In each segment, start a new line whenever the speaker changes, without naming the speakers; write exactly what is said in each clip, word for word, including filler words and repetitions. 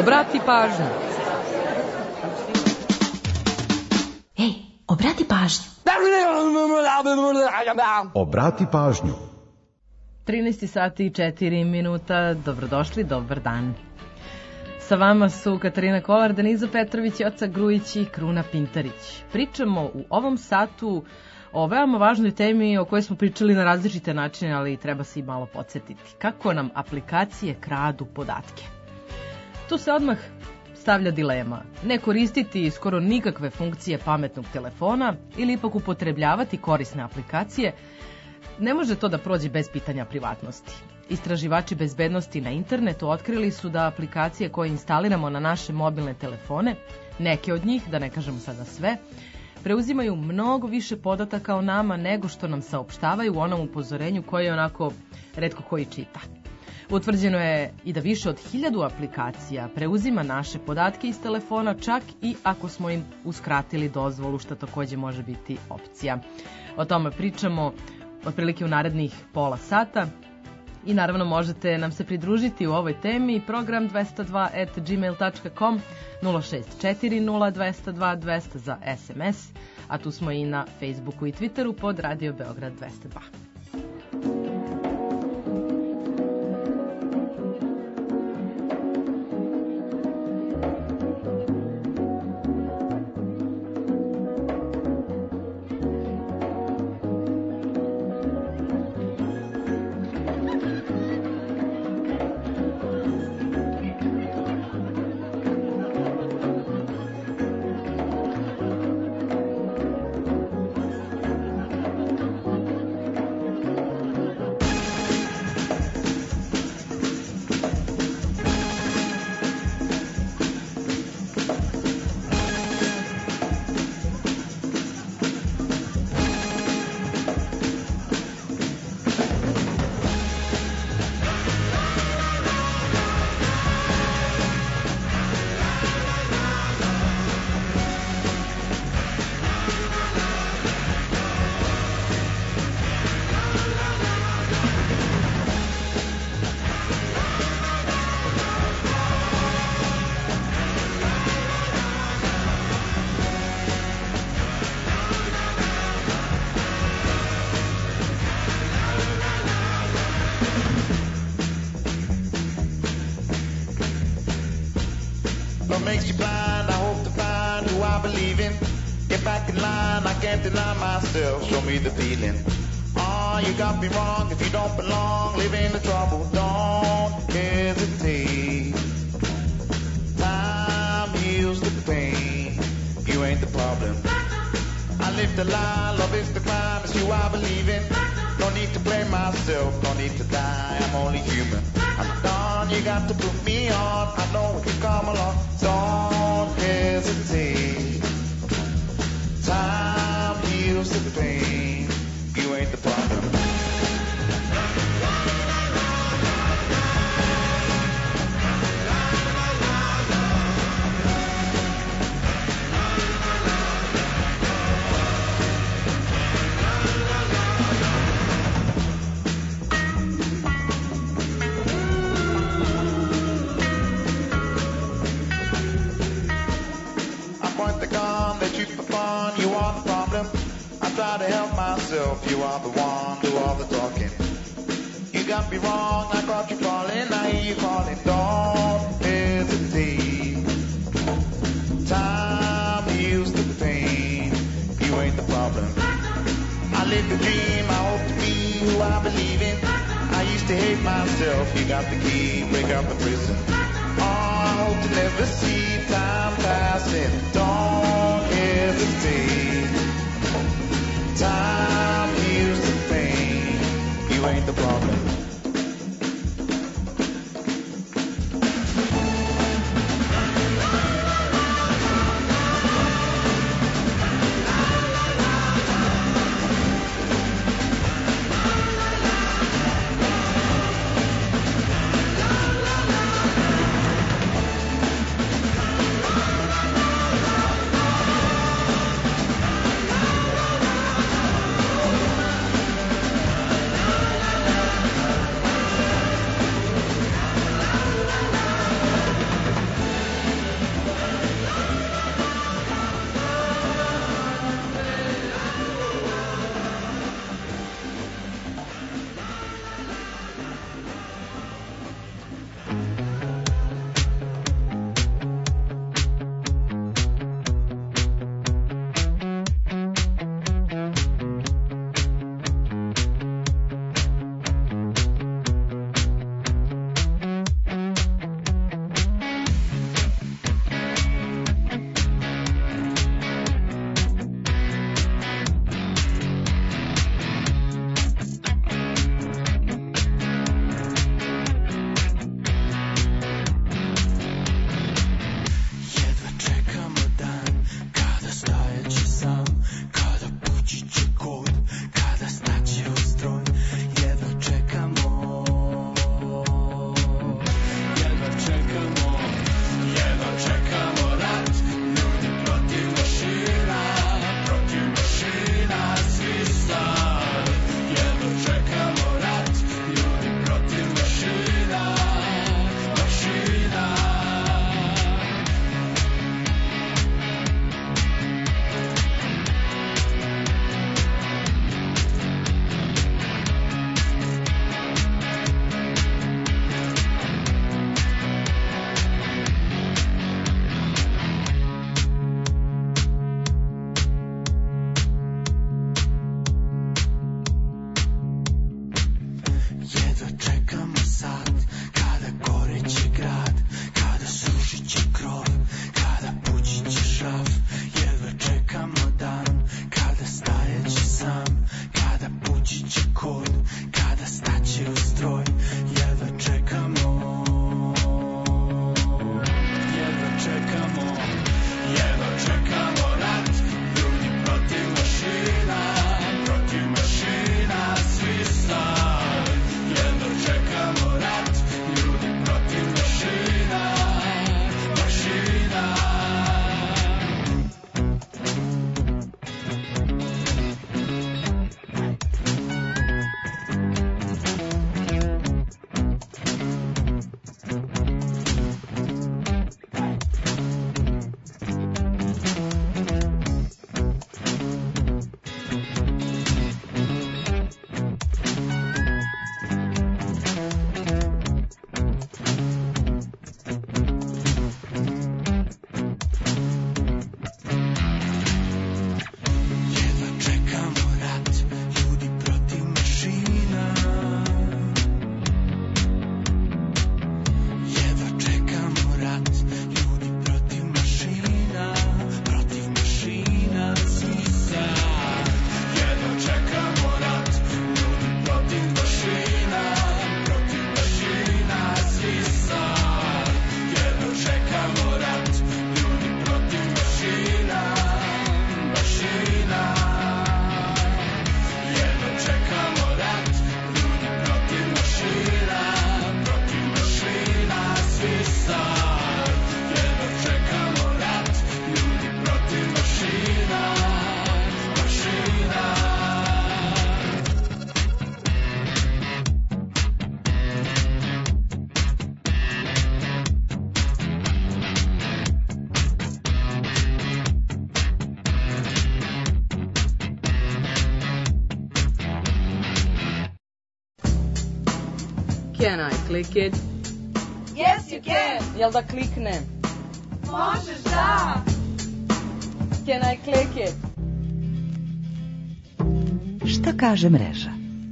Obrati pažnju.
Ej, obrati pažnju.
Obrati pažnju.
trinaest sati i četiri minuta. Dobrodošli, dobar dan. Sa vama su Katarina Kolar, Deniza Petrović, Joca Grujić i Kruna Pintarić. Pričamo u ovom satu o veoma važnoj temi o kojoj smo pričali na različite načine, ali treba se i malo podsjetiti. Kako nam aplikacije kradu podatke? Tu se odmah stavlja dilema. Ne koristiti skoro nikakve funkcije pametnog telefona ili ipak upotrebljavati korisne aplikacije. Ne može to da prođe bez pitanja privatnosti. Istraživači bezbednosti na internetu otkrili su da aplikacije koje instaliramo na naše mobilne telefone, neke od njih, da ne kažemo sada sve, preuzimaju mnogo više podataka o nama nego što nam saopštavaju u onom upozorenju koje onako retko koji čita. Utvrđeno je i da više od hiljadu aplikacija preuzima naše podatke iz telefona, čak i ako smo im uskratili dozvolu, što takođe može biti opcija. O tome pričamo otprilike u narednih pola sata. I naravno možete nam se pridružiti u ovoj temi. Program dvesta dva at gmail tačka com, nula šest četiri nula dvesta dva dvesta za es em es, a tu smo i na Facebooku i Twitteru pod Radio Beograd dvesta dva.
Show me the feeling. Oh, you got me wrong if you don't belong. Live in the trouble, don't hesitate. Time heals the pain. You ain't the problem. I live the lie, love is the crime. It's you I believe in. No need to blame myself, no need to die. I'm only human. I'm done, you got to put me on. I know if you come along, don't hesitate. Time heals the pain. You ain't the problem. I point the gun, they shoot for fun. You are the problem. Try to help myself, you are the one, do all the talking. You got me wrong, I caught you falling, I hear you calling, don't hesitate. Time heals the pain, you ain't the problem. I live the dream, I hope to be who I believe in. I used to hate myself, you got the key, break out the prison. Oh, I hope to never see time passing, don't hesitate. Time heals the pain. You ain't the problem.
Can I click it?
Yes, you can.
Jel da kliknem?
Možeš, da.
Can I click it?
Šta kaže mreža?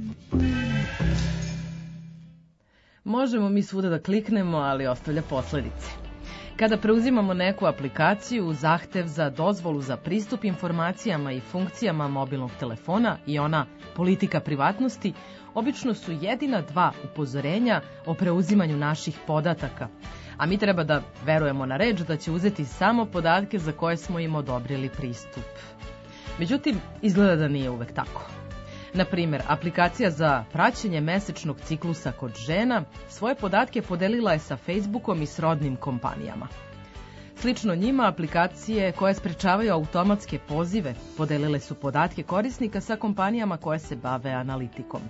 Možemo mi svuda da kliknemo, ali ostavlja posledice. Kada preuzimamo neku aplikaciju, zahtev za dozvolu za pristup informacijama i funkcijama mobilnog telefona i ona politika privatnosti, obično su jedina dva upozorenja o preuzimanju naših podataka, a mi treba da verujemo na reč da će uzeti samo podatke za koje smo im odobrili pristup. Međutim, izgleda da nije uvek tako. Na primjer, aplikacija za praćenje mesečnog ciklusa kod žena svoje podatke podelila je sa Facebookom i srodnim kompanijama. Slično njima, aplikacije koje sprečavaju automatske pozive podelile su podatke korisnika sa kompanijama koje se bave analitikom.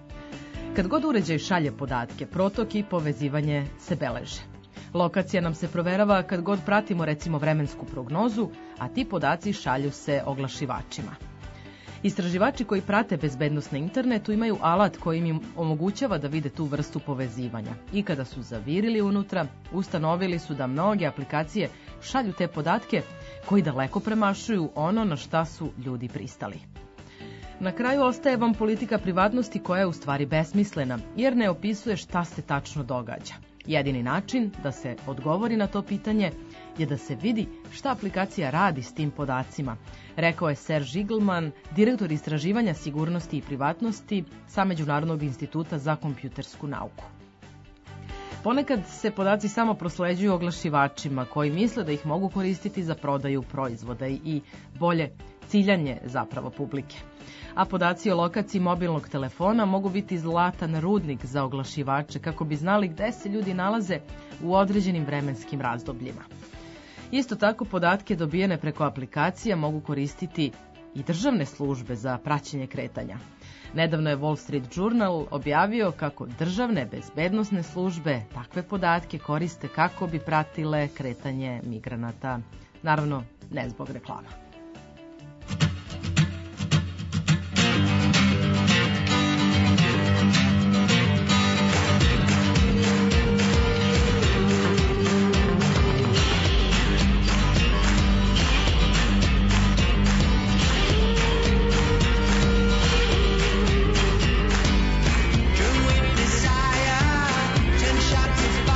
Kad god uređaj šalje podatke, protok i povezivanje se beleže. Lokacija nam se proverava kad god pratimo recimo vremensku prognozu, a ti podaci šalju se oglašivačima. Istraživači koji prate bezbednost na internetu imaju alat koji im omogućava da vide tu vrstu povezivanja. I kada su zavirili unutra, ustanovili su da mnoge aplikacije šalju te podatke koji daleko premašuju ono na šta su ljudi pristali. Na kraju ostaje vam politika privatnosti koja je u stvari besmislena, jer ne opisuje šta se tačno događa. Jedini način da se odgovori na to pitanje je da se vidi šta aplikacija radi s tim podacima, rekao je Serge Igelman, direktor istraživanja sigurnosti i privatnosti sa Međunarodnog instituta za kompjutersku nauku. Ponekad se podaci samo prosleđuju oglašivačima koji misle da ih mogu koristiti za prodaju proizvoda i bolje ciljanje zapravo publike. A podaci o lokaciji mobilnog telefona mogu biti zlatan rudnik za oglašivače kako bi znali gde se ljudi nalaze u određenim vremenskim razdobljima. Isto tako podatke dobijene preko aplikacija mogu koristiti i državne službe za praćenje kretanja. Nedavno je Wall Street Journal objavio kako državne bezbednosne službe takve podatke koriste kako bi pratile kretanje migranata. Naravno, ne zbog reklama.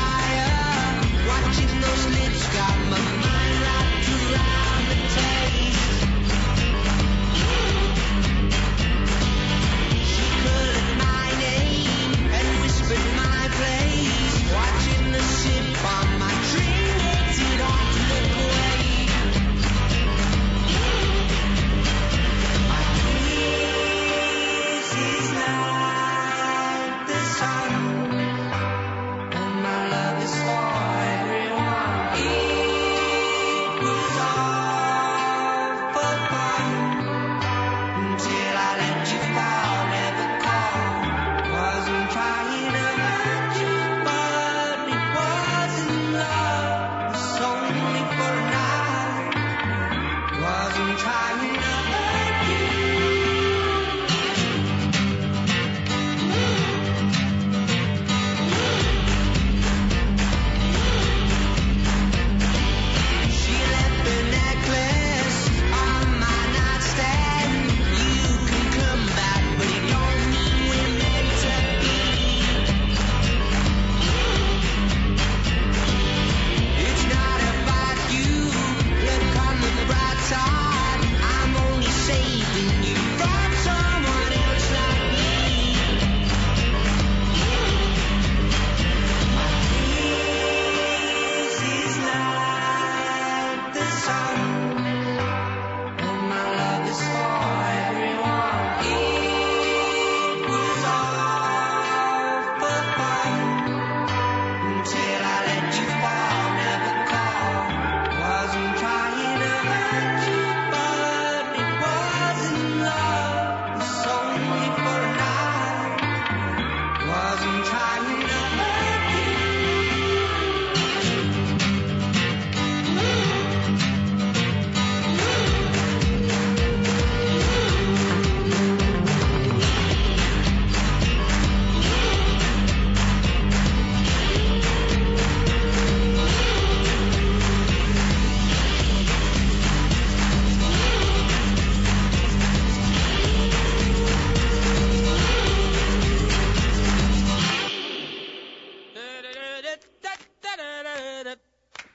Watching those lips got my mind wrapped around the tape.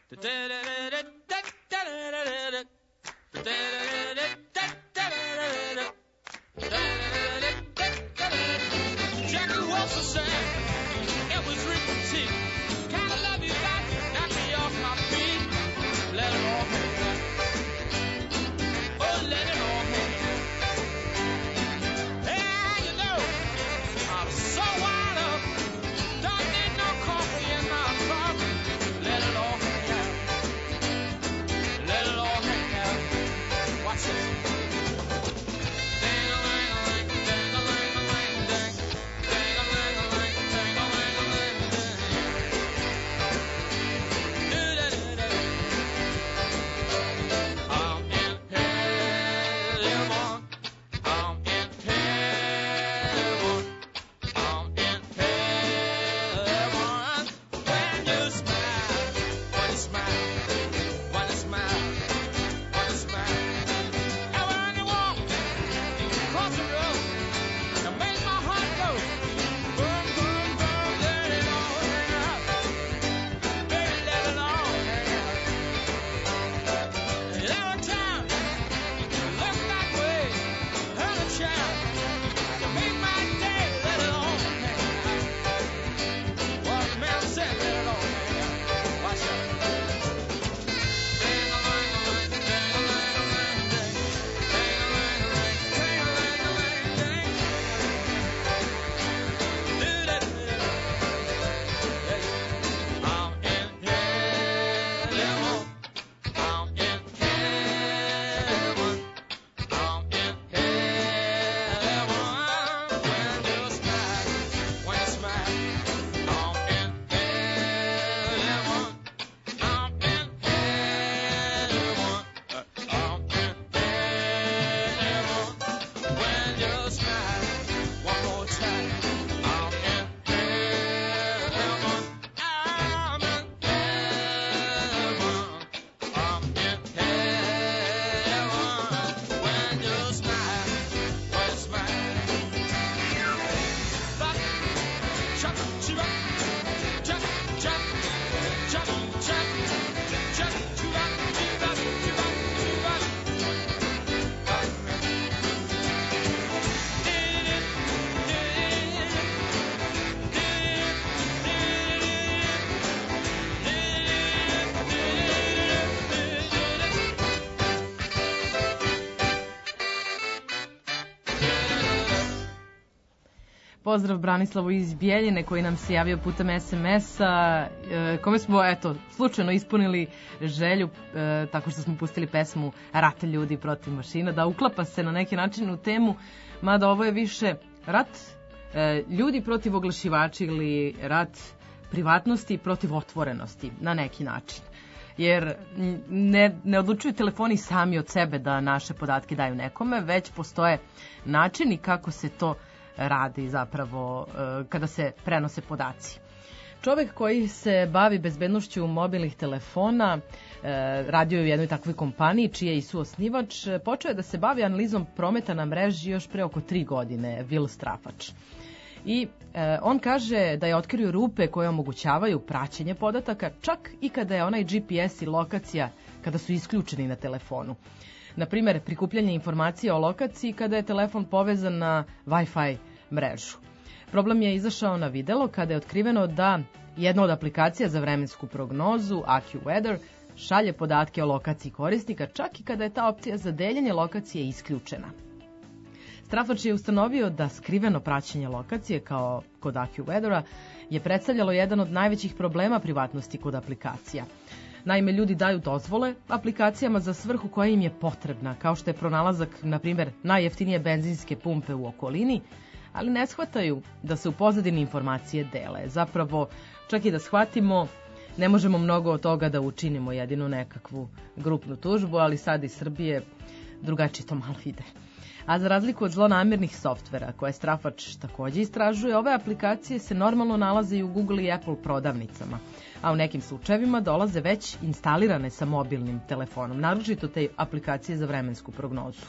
Jackie Wilson sang, it was written to kind of love you got, knock me off my feet, let it all hang out. Oh, let it all hang out. Yeah, you know, I'm so wired up, don't need no coffee in my cup. Let it all hang out. Let it all hang out. Watch this.
Pozdrav Branislavu iz Bijeljine koji nam se javio putem es em es-a, kome smo, eto, slučajno ispunili želju e, tako što smo pustili pesmu Rat ljudi protiv mašina, da uklapa se na neki način u temu, mada ovo je više rat e, ljudi protiv oglašivača ili rat privatnosti protiv otvorenosti na neki način. Jer ne, ne odlučuju telefoni sami od sebe da naše podatke daju nekome, već postoje načini kako se to radi zapravo kada se prenose podaci. Čovek koji se bavi bezbednošću mobilnih telefona, radio je u jednoj takvoj kompaniji čiji je i suosnivač, počeo je da se bavi analizom prometa na mreži još pre oko tri godine, Will Strafač. I e, on kaže da je otkrio rupe koje omogućavaju praćenje podataka, čak i kada je onaj G P S i lokacija kada su isključeni na telefonu. Na primer, prikupljanje informacija o lokaciji kada je telefon povezan na Wi-Fi mrežu. Problem je izašao na videlo kada je otkriveno da jedna od aplikacija za vremensku prognozu, AccuWeather, šalje podatke o lokaciji korisnika, čak i kada je ta opcija za deljenje lokacije isključena. Strafač je ustanovio da skriveno praćenje lokacije, kao kod AccuWeathera, je predstavljalo jedan od najvećih problema privatnosti kod aplikacija. Naime, ljudi daju dozvole aplikacijama za svrhu koja im je potrebna, kao što je pronalazak, na primjer, najjeftinije benzinske pumpe u okolini, ali ne shvataju da se u pozadini informacije dele. Zapravo, čak i da shvatimo, ne možemo mnogo od toga da učinimo, jedinu nekakvu grupnu tužbu, ali sad iz Srbije drugačije to malo ide. A za razliku od zlonamernih softvera, koje Strafač takođe istražuje, ove aplikacije se normalno nalaze i u Google i Apple prodavnicama, a u nekim slučajevima dolaze već instalirane sa mobilnim telefonom, naročito te aplikacije za vremensku prognozu.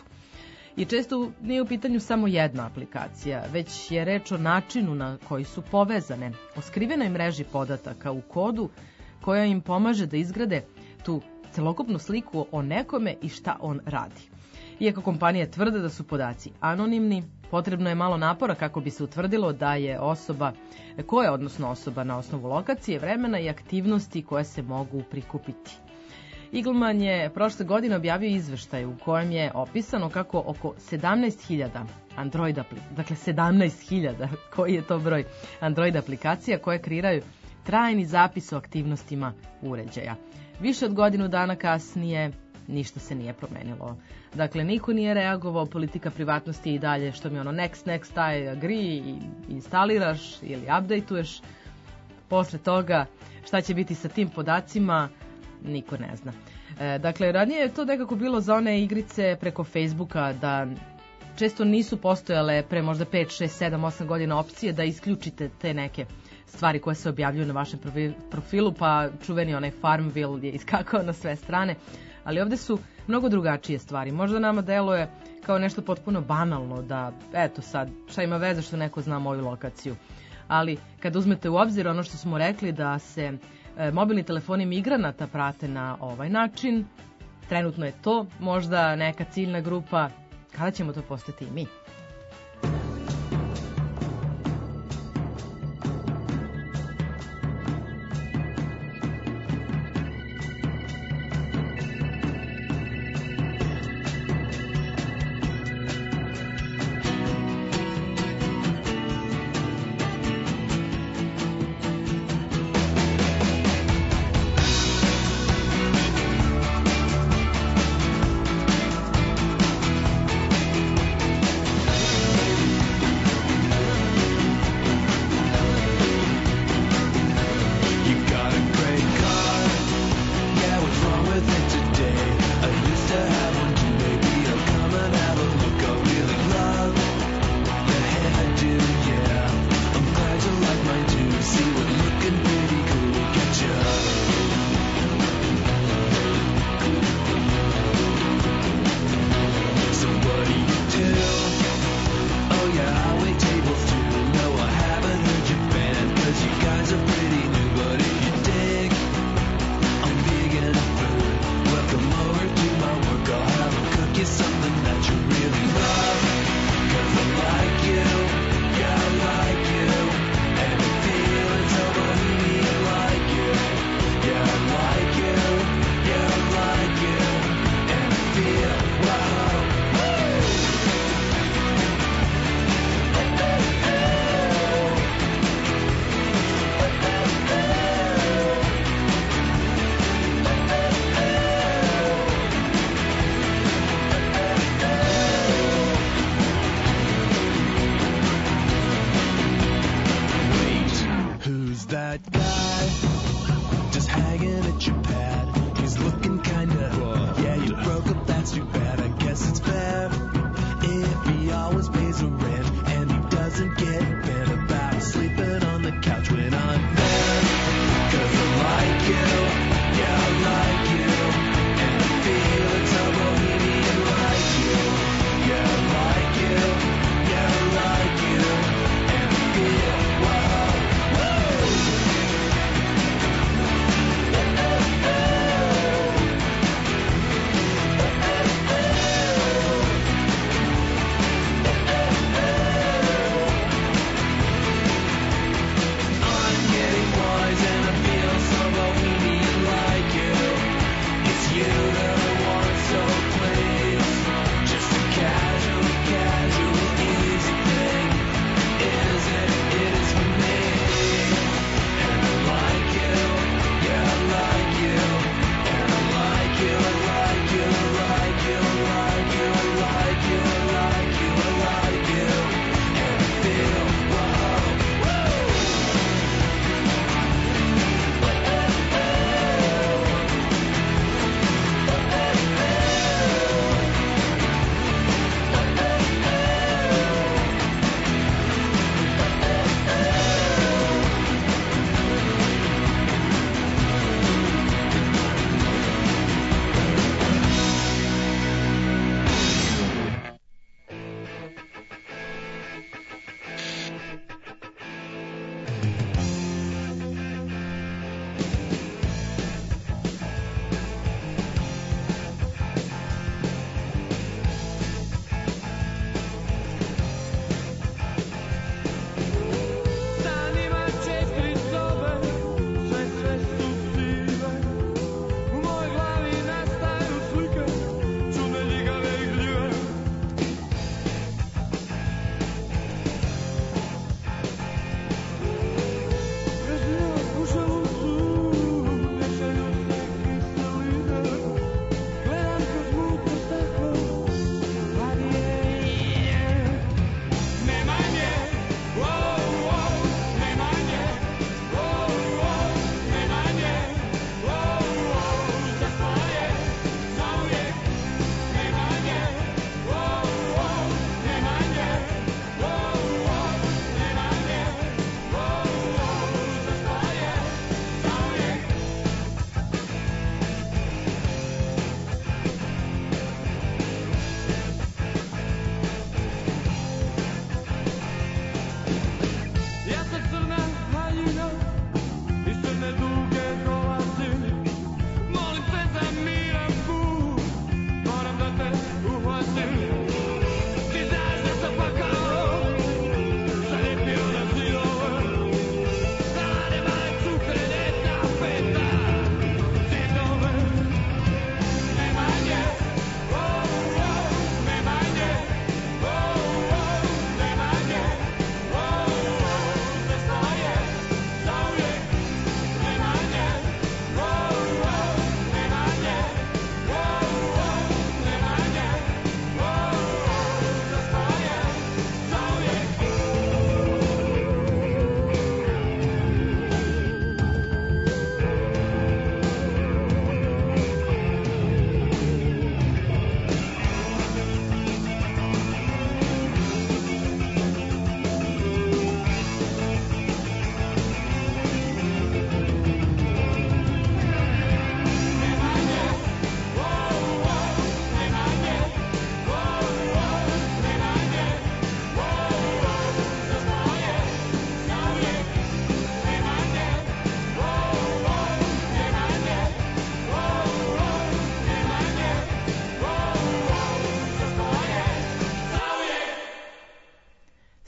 I često nije u pitanju samo jedna aplikacija, već je reč o načinu na koji su povezane, o skrivenoj mreži podataka u kodu koja im pomaže da izgrade tu celokupnu sliku o nekome i šta on radi. Iako kompanije tvrde da su podaci anonimni, potrebno je malo napora kako bi se utvrdilo da je osoba, ko je odnosno osoba na osnovu lokacije, vremena i aktivnosti koje se mogu prikupiti. Eagleman je prošle godine objavio izveštaj u kojem je opisano kako oko sedamnaest hiljada Android aplikacija, dakle sedamnaest hiljada, koji je to broj Android aplikacija koje kreiraju trajni zapis o aktivnostima uređaja. Više od godinu dana kasnije ništa se nije promenilo. Dakle, niko nije reagovao, politika privatnosti i dalje, što mi ono next, next, I agree, i instaliraš ili updateuješ. Posle toga, šta će biti sa tim podacima, niko ne zna. E, dakle, ranije je to nekako bilo za one igrice preko Facebooka, da često nisu postojale pre možda pet, šest, sedam, osam godina opcije da isključite te neke stvari koje se objavljuju na vašem profilu, pa čuveni onaj Farmville je iskakao na sve strane, ali ovde su mnogo drugačije stvari. Možda nama deluje kao nešto potpuno banalno da, eto sad, šta ima veze što neko zna moju lokaciju. Ali kad uzmete u obzir ono što smo rekli da se e, mobilni telefoni migranata prate na ovaj način, trenutno je to možda neka ciljna grupa, kada ćemo to postati i mi?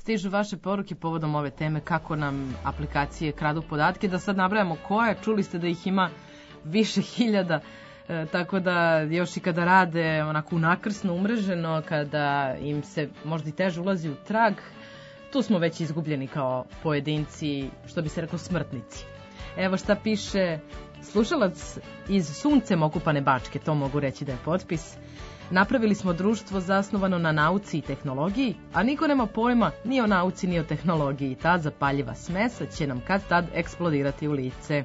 stižu vaše poruke povodom ove teme, kako nam aplikacije kradu podatke, da sad nabrajamo koje, čuli ste da ih ima više hiljada, e, tako da još i kada rade onako unakrsno umreženo, kada im se možda i teže ulazi u trag, tu smo već izgubljeni kao pojedinci, što bi se reklo smrtnici. Evo šta piše slušalac iz suncem okupane Bačke, to mogu reći da je potpis. Napravili smo društvo zasnovano na nauci i tehnologiji, a niko nema pojma ni o nauci ni o tehnologiji. Ta zapaljiva smesa će nam kad tad eksplodirati u lice.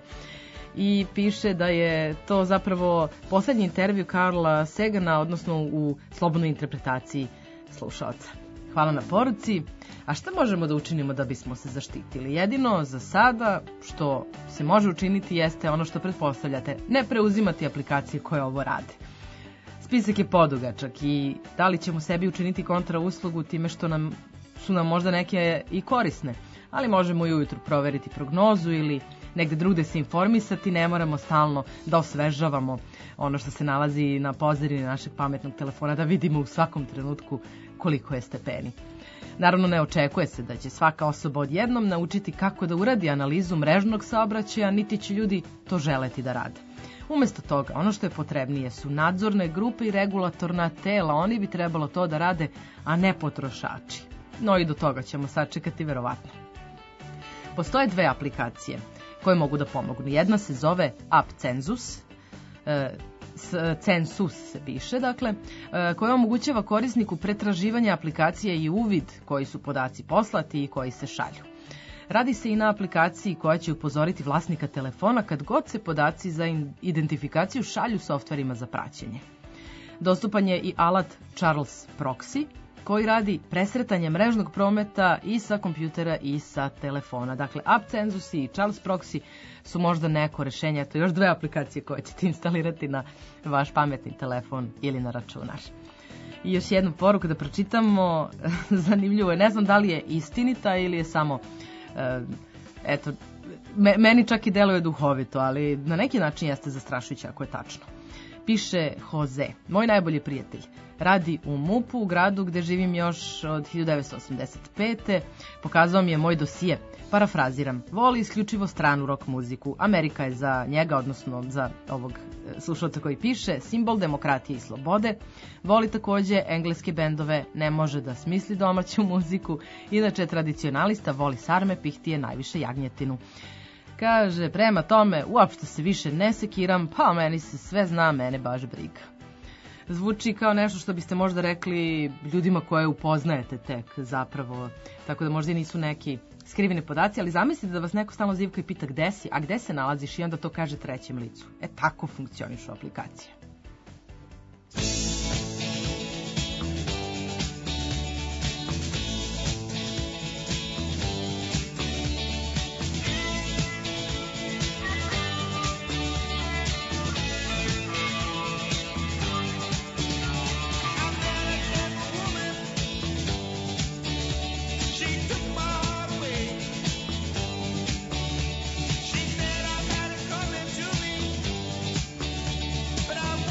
I piše da je to zapravo poslednji intervju Carla Sagana, odnosno u slobodnoj interpretaciji slušalca. Hvala na poruci. A šta možemo da učinimo da bismo se zaštitili? Jedino za sada što se može učiniti jeste ono što pretpostavljate, ne preuzimati aplikacije koje ovo rade. Spisak je podugačak i da li ćemo sebi učiniti kontra uslugu time što nam, su nam možda neke i korisne, ali možemo i ujutru proveriti prognozu ili negde drugde se informisati, ne moramo stalno da osvežavamo ono što se nalazi na pozadini našeg pametnog telefona, da vidimo u svakom trenutku koliko je stepeni. Naravno, ne očekuje se da će svaka osoba odjednom naučiti kako da uradi analizu mrežnog saobraćaja, niti će ljudi to želeti da rade. Umesto toga, ono što je potrebnije su nadzorne grupe i regulatorna tela, oni bi trebalo to da rade, a ne potrošači. No i do toga ćemo sačekati verovatno. Postoje dve aplikacije koje mogu da pomognu. Jedna se zove App Census, e, Census se piše, dakle, e, koja omogućava korisniku pretraživanje aplikacije i uvid koji su podaci poslati i koji se šalju. Radi se i na aplikaciji koja će upozoriti vlasnika telefona kad god se podaci za identifikaciju šalju softverima za praćenje. Dostupan je i alat Charles Proxy, koji radi presretanje mrežnog prometa i sa kompjutera i sa telefona. Dakle, App Census i Charles Proxy su možda neko rešenje, to još dve aplikacije koje ćete instalirati na vaš pametni telefon ili na računar. I još jednu poruku da pročitamo, zanimljivo je, ne znam da li je istinita ili je samo, e, eto, me, meni čak i deluje duhovito, ali na neki način jeste zastrašujuće ako je tačno. Piše Jose, moj najbolji prijatelj, radi u MUP-u, u gradu gde živim još od hiljadu devetsto osamdeset pete. Pokazao mi je moj dosije. Parafraziram, voli isključivo stranu rock muziku. Amerika je za njega, odnosno za ovog slušalca koji piše, simbol demokratije i slobode. Voli takođe engleske bendove, ne može da smisli domaću muziku. Inače je tradicionalista, voli sarme, pihtije, najviše jagnjetinu. Kaže, prema tome, uopšte se više ne sekiram, pa meni se sve zna, mene baš briga. Zvuči kao nešto što biste možda rekli ljudima koje upoznajete tek zapravo, tako da možda i nisu neki skriveni podaci, ali zamislite da vas neko stalno zivka i pita gde si, a gde se nalaziš i onda to kaže trećem licu. E, tako funkcionišu aplikacije.
But I'm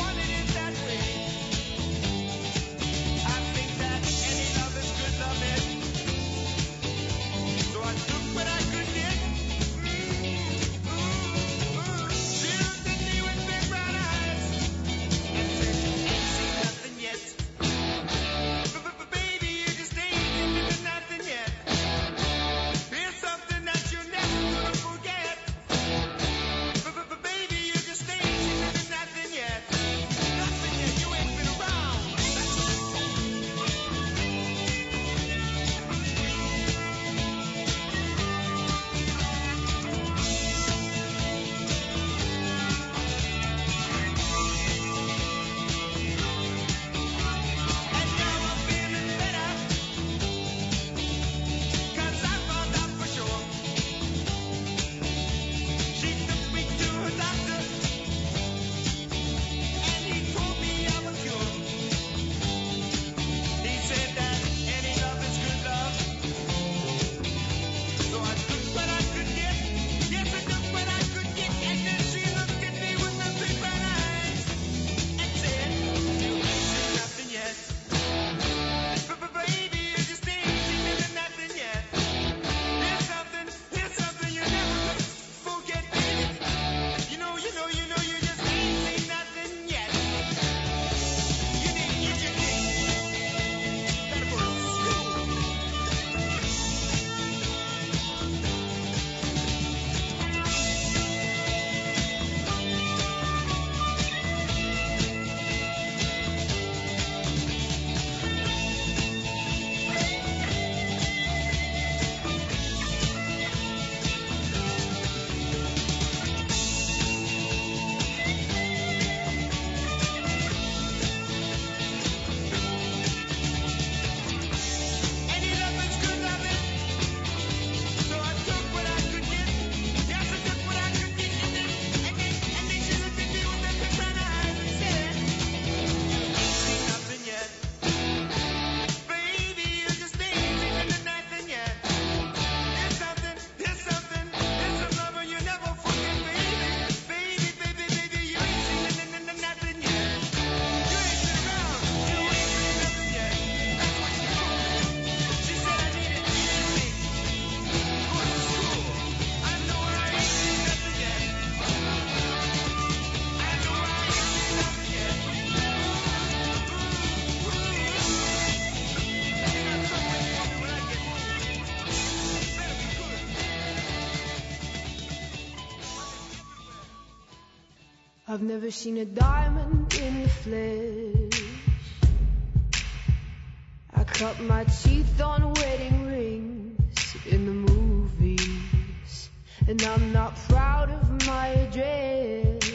I've never seen a diamond in the flesh. I cut my teeth on wedding rings in the movies, and I'm not proud of my address.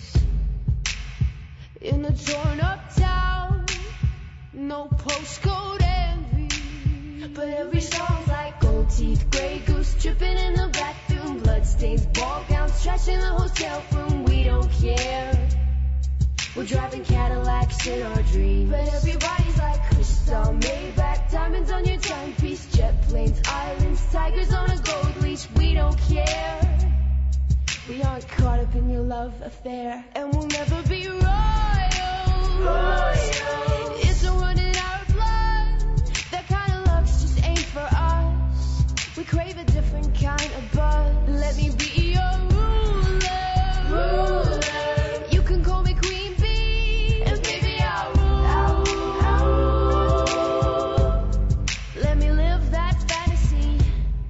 In a torn up town, no postcode envy, but every song's like gold teeth, grey goose dripping in the bathroom, bloodstains, ball gowns, trash in the hotel room. We don't care. We're driving Cadillacs in our dreams, but everybody's like crystal, Maybach, diamonds on your timepiece, jet planes, islands, tigers on a gold leash. We don't care. We aren't caught up in your love affair, and we'll never be royal. Royal. It's a run in our blood. That kind of luck's just ain't for us. We crave a different kind of buzz. Let me be your ruler. Ruler. You can call me Queen Bee, and baby I'll rule. I'll rule. Let me live that fantasy.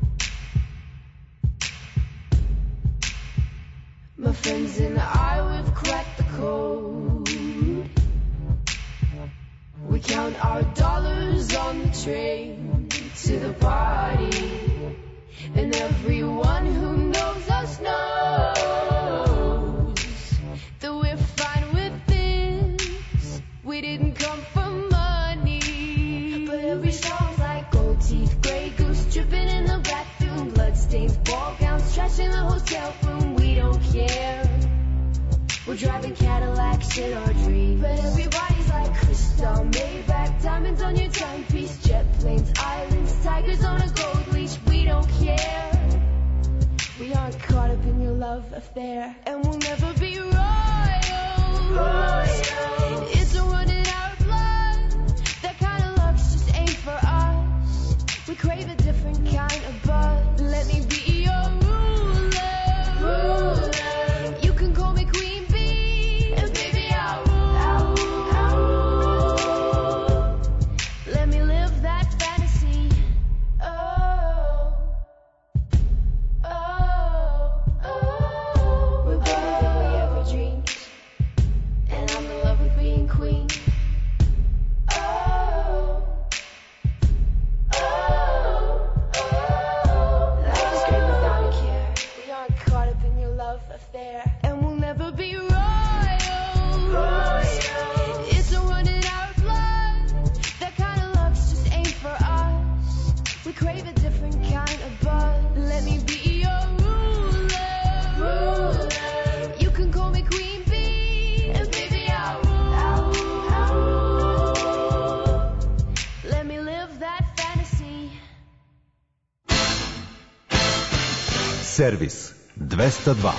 My friends and I, we've cracked the code. We count our dollars on the train to the party, and everyone who knows us knows that we're fine with this. We didn't come for money, but every song's like gold teeth, grey goose dripping in the bathroom, bloodstains, ball gowns, trash in the hotel room. We don't care. We're driving Cadillacs in our dreams, but everybody's like crystal, Maybach, diamonds on your timepiece, jet planes, islands, tigers on a gold leash. We don't care. We aren't caught up in your love affair, and we'll never be royal. Royal. It's a run in our blood. That kind of luck's just ain't for us. We crave a different kind of buzz. Let me be your ruler. Ruler. You can call me Queen Bee, and baby I'll rule. I'll rule. Let me live that fantasy. Oh. Oh, oh, we're better than we ever dreamed, and I'm in love with being queen. Oh, oh, oh, life is great without a care. We aren't caught up in your love affair, and we'll never be royal. Royal. It's a run in our blood. That kind of luck's just ain't for us. We crave a different kind of buzz. Let me be your ruler. Ruler. You can call me Queen Bee, and baby I'll rule. I'll rule. Let me live that fantasy.
Servis dvesta dva.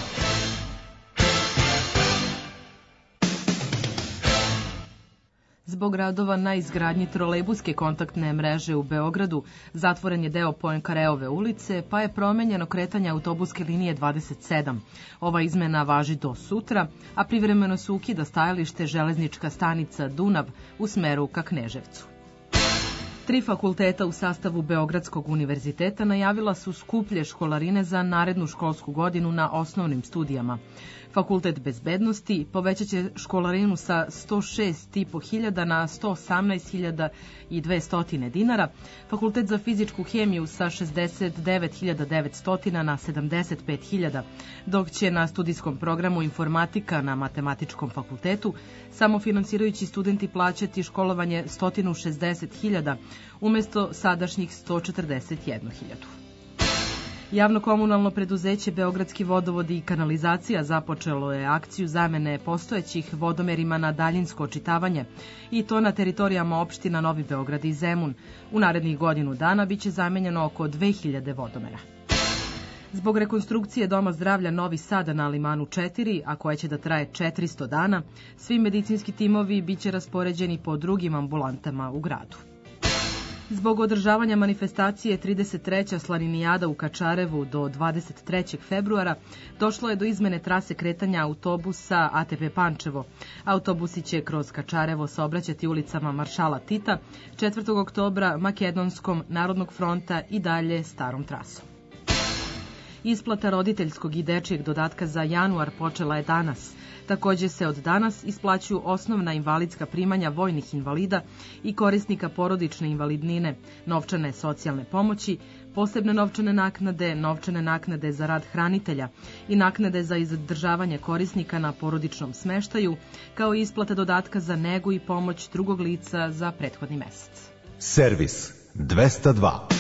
Zbog radova na izgradnji trolejbuske kontaktne mreže u Beogradu zatvoren je deo Poinkareove ulice, pa je promenjeno kretanje autobuske linije dvadeset sedam. Ova izmena važi do sutra, a privremeno se ukida stajalište železnička stanica Dunav u smeru ka Kneževcu. Tri fakulteta u sastavu Beogradskog univerziteta najavila su skuplje školarine za narednu školsku godinu na osnovnim studijama. Fakultet bezbednosti povećat će školarinu sa sto šest i po hiljada na sto osamnaest hiljada dvesta dinara, Fakultet za fizičku hemiju sa šezdeset devet hiljada devetsto na sedamdeset pet hiljada, dok će na studijskom programu informatika na Matematičkom fakultetu samofinansirajući studenti plaćati školovanje sto šezdeset hiljada umesto sadašnjih sto četrdeset jednu hiljadu. Javno komunalno preduzeće Beogradski vodovod i kanalizacija započelo je akciju zamene postojećih vodomerima na daljinsko očitavanje i to na teritorijama opština Novi Beograd i Zemun. U narednih godinu dana biće zamenjeno oko dve hiljade vodomera. Zbog rekonstrukcije Doma zdravlja Novi Sad na Limanu četiri, a koja će da traje četiristo dana, svi medicinski timovi biće raspoređeni po drugim ambulantama u gradu. Zbog održavanja manifestacije trideset treća slaninijada u Kačarevu do dvadeset trećeg februara došlo je do izmene trase kretanja autobusa A T P Pančevo. Autobusi će kroz Kačarevo saobraćati ulicama Maršala Tita, četvrtog oktobra, Makedonskom, Narodnog fronta i dalje starom trasom. Isplata roditeljskog i dečijeg dodatka za januar počela je danas. Takođe se od danas isplaćuju osnovna invalidska primanja vojnih invalida i korisnika porodične invalidnine, novčane socijalne pomoći, posebne novčane naknade, novčane naknade za rad hranitelja i naknade za izdržavanje korisnika na porodičnom smeštaju, kao i isplata dodatka za negu i pomoć drugog lica za prethodni mesec.
Servis dvesta dva.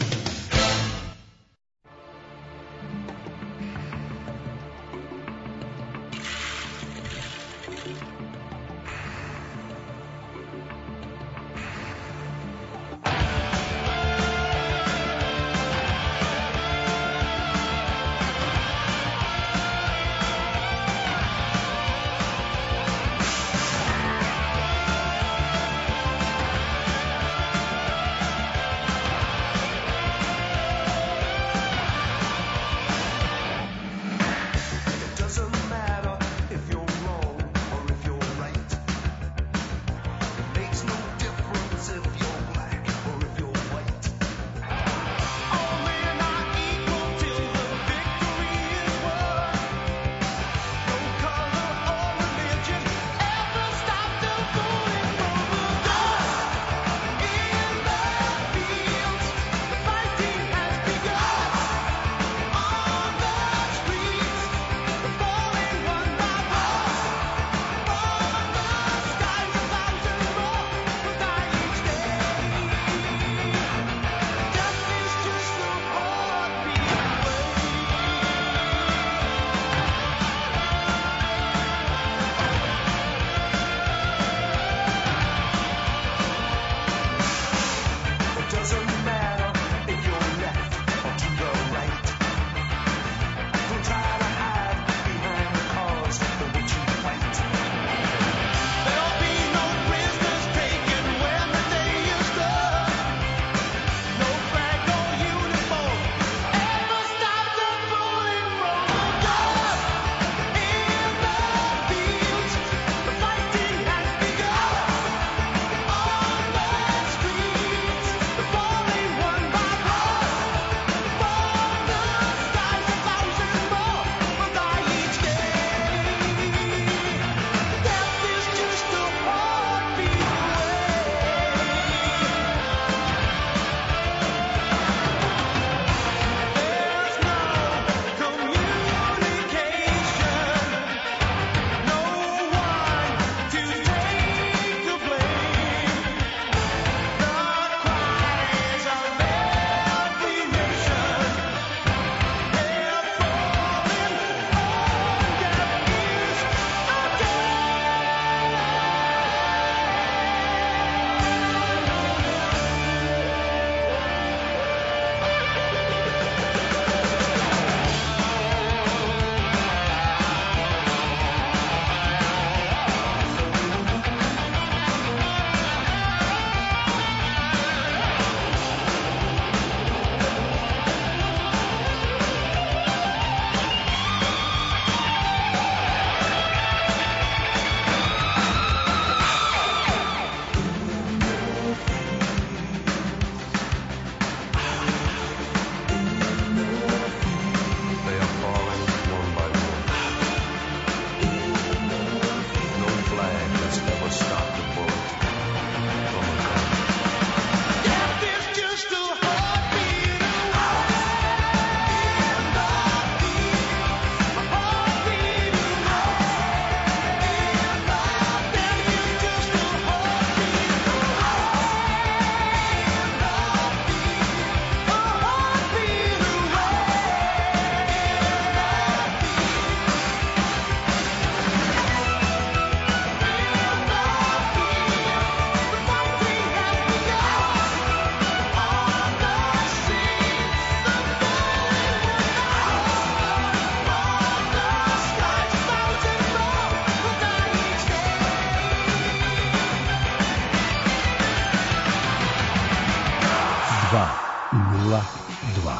dva nula dva.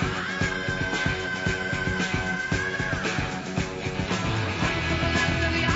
Thank you.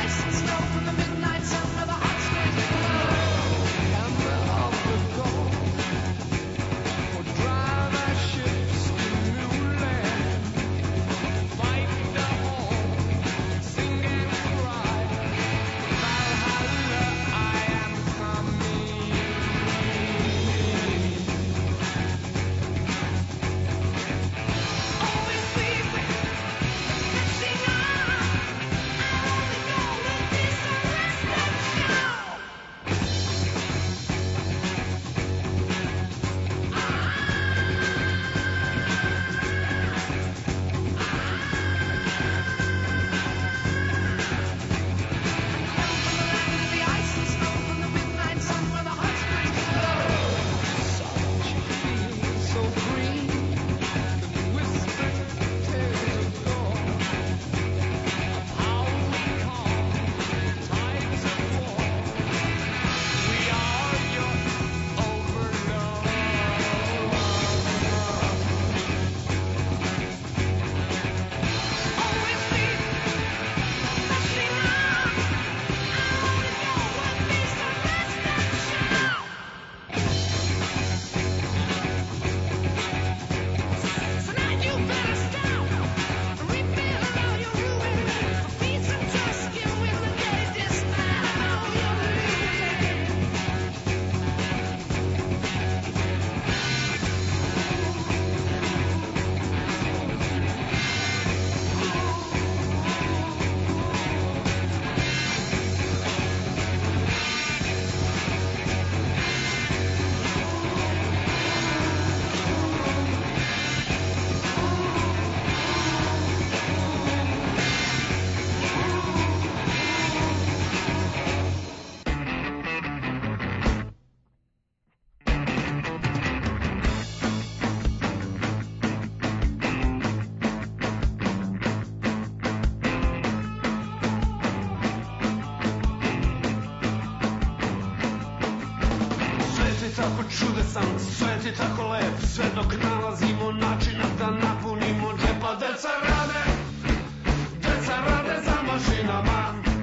je tako čudesan, svet je tako lep, sve dok nalazimo načina da napunimo džepa. Deca rade, deca rade za mašinama,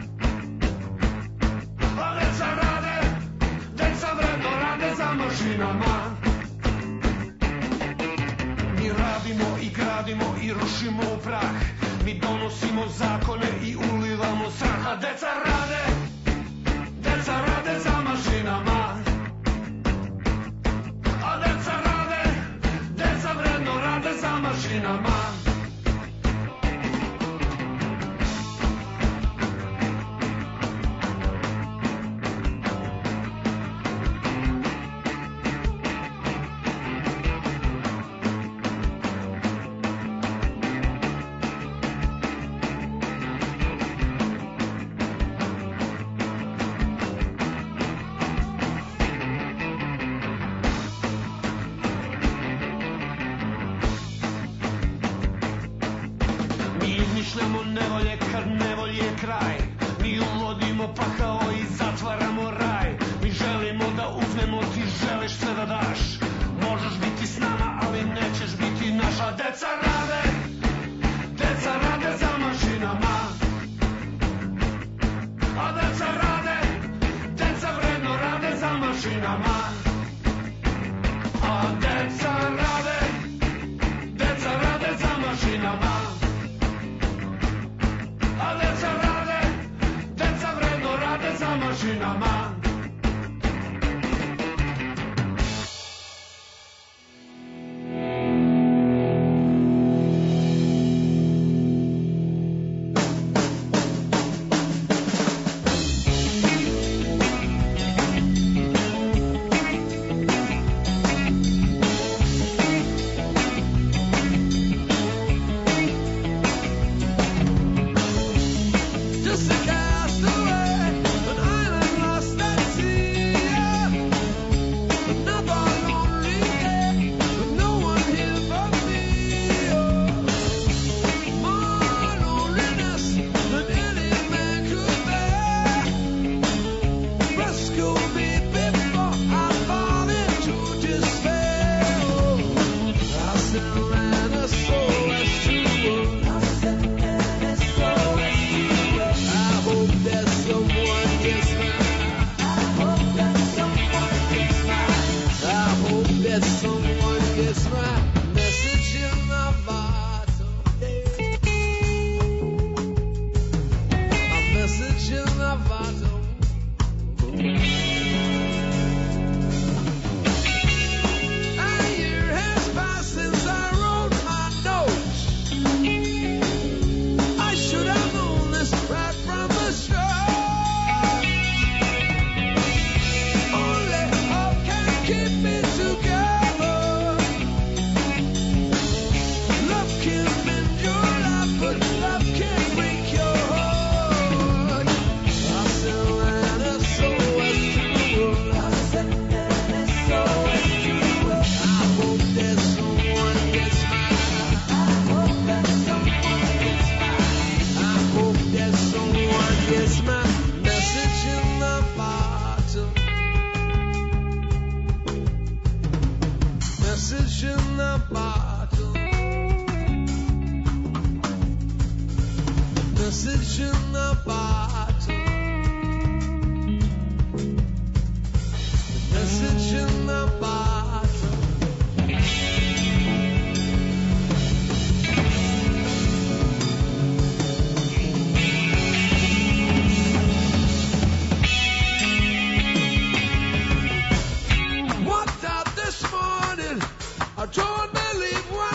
a deca rade, deca vredno rade za mašinama. Mi radimo i gradimo i rušimo u prah, mi donosimo zakone i ulivamo strah, a deca rade, deca rade za mašinama, a deca rade, deca vredno rade za mašinama.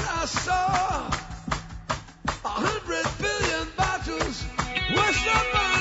West of my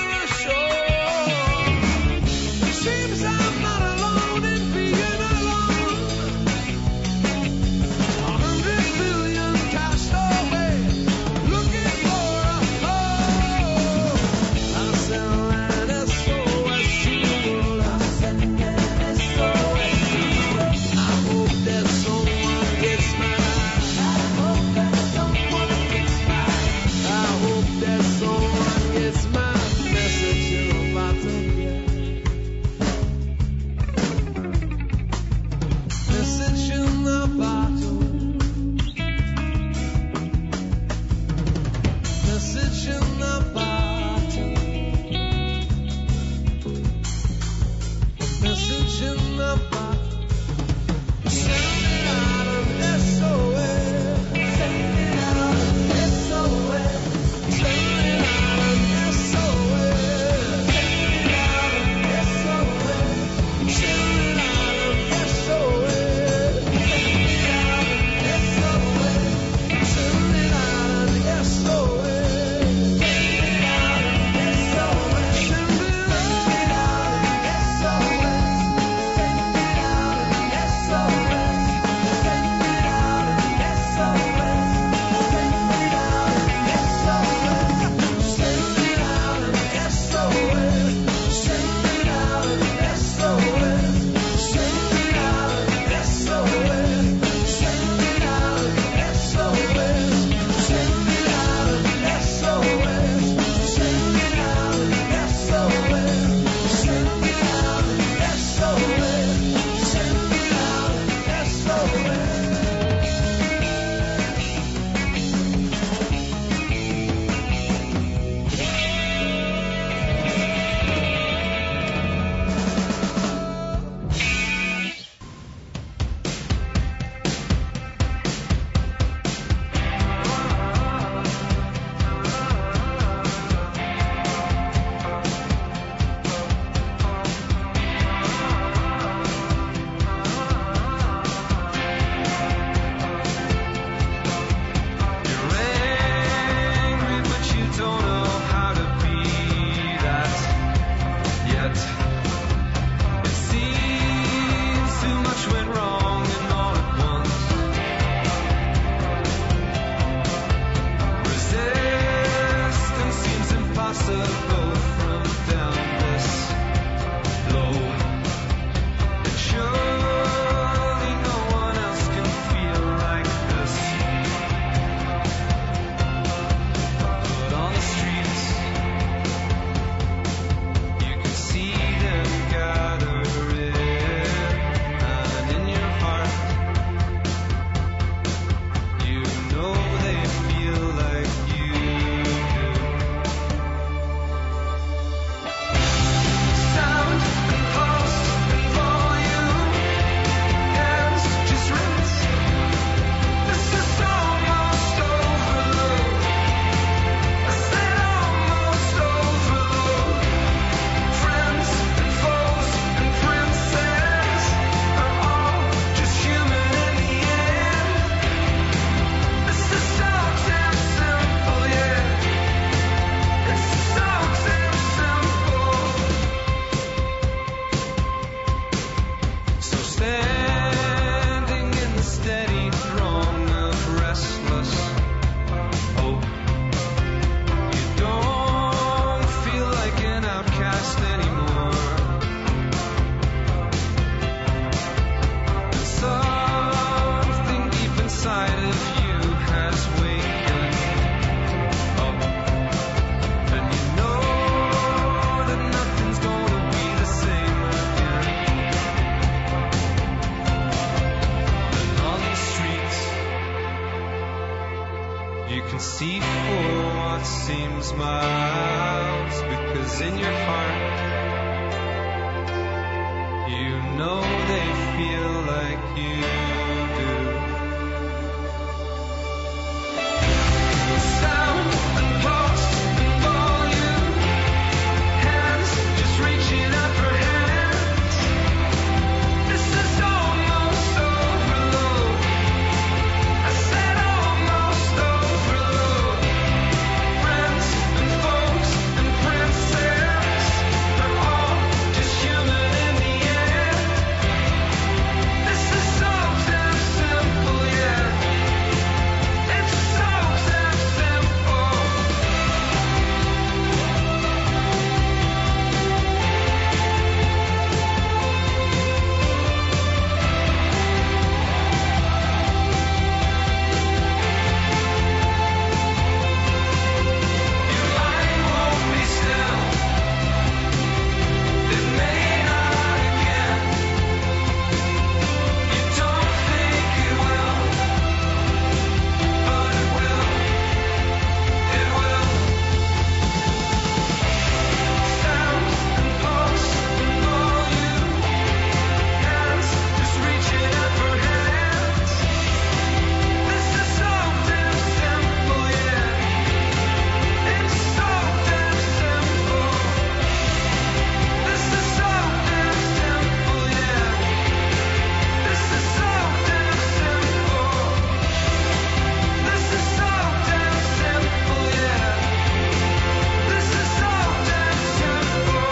see for what seems miles, because in your heart you know they feel like you do. Sound and pulse and volume, hands just reaching out for hands. This is almost overload. I said almost overload. Friends and folks and princess, they're all just human in the end. This is so damn simple, yeah. It's so damn simple. Your mind won't be still. It may not again. You don't think it will, but it will. It will. Sound and pulse and volume, hands just reaching out for hands. This is so damn simple, yeah. It's so damn simple. This is so damn simple, yeah. This is so damn simple. This is so damn simple, yeah. This is so damn simple.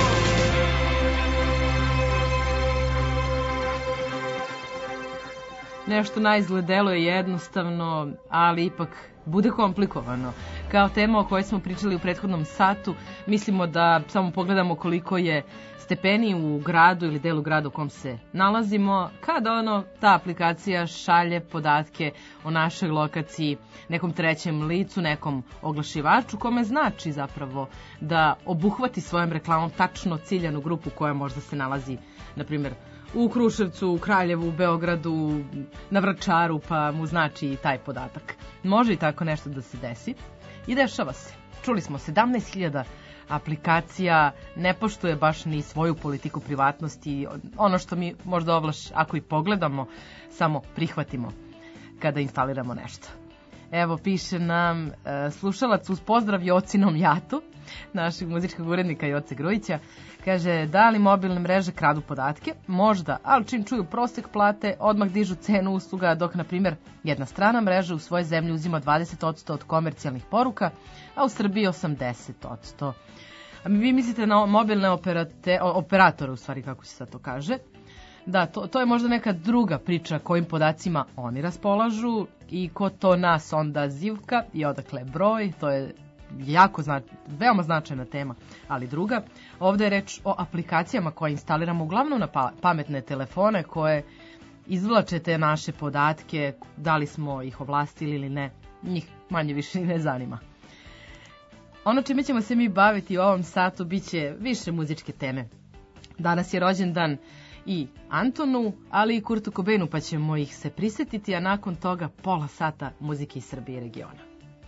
Nešto na izgled deluje jednostavno, ali ipak bude komplikovano. Kao tema o kojoj smo pričali u prethodnom satu, mislimo da samo pogledamo koliko je stepeni u gradu ili delu grada u kom se nalazimo, kada ono, ta aplikacija šalje podatke o našoj lokaciji nekom trećem licu, nekom oglašivaču, kome znači zapravo da obuhvati svojom reklamom tačno ciljanu grupu koja možda se nalazi, na primjer, u Kruševcu, u Kraljevu, u Beogradu, na Vračaru, pa mu znači i taj podatak. Može i tako nešto da se desi. I dešava se. Čuli smo, sedamnaest hiljada aplikacija ne poštuje baš ni svoju politiku privatnosti. Ono što mi možda ovlaš, ako i pogledamo, samo prihvatimo kada instaliramo nešto. Evo, piše nam e, slušalac uz pozdrav Jocinom Jatu, našeg muzičkog urednika Joce Grujića. Kaže, da li mobilne mreže kradu podatke? Možda, ali čim čuju prosek plate, odmah dižu cenu usluga, dok, na primjer, jedna strana mreža u svojoj zemlji uzima dvadeset posto od komercijalnih poruka, a u Srbiji osamdeset posto. A vi mislite na mobilne operate, operatore, u stvari, kako se sad to kaže? Da, to, to je možda neka druga priča kojim podacima oni raspolažu i ko to nas onda zivka i odakle broj, to je jako znač, veoma značajna tema, ali druga. Ovde je reč o aplikacijama koje instaliramo uglavnom na pa, pametne telefone koje izvlače te naše podatke, da li smo ih ovlastili ili ne, njih manje više ne zanima. Ono čime ćemo se mi baviti u ovom satu biće više muzičke teme. Danas je rođendan i Antonu, ali i Kurtu Cobainu, pa ćemo ih se prisetiti, a nakon toga pola sata muzike iz Srbije i regiona.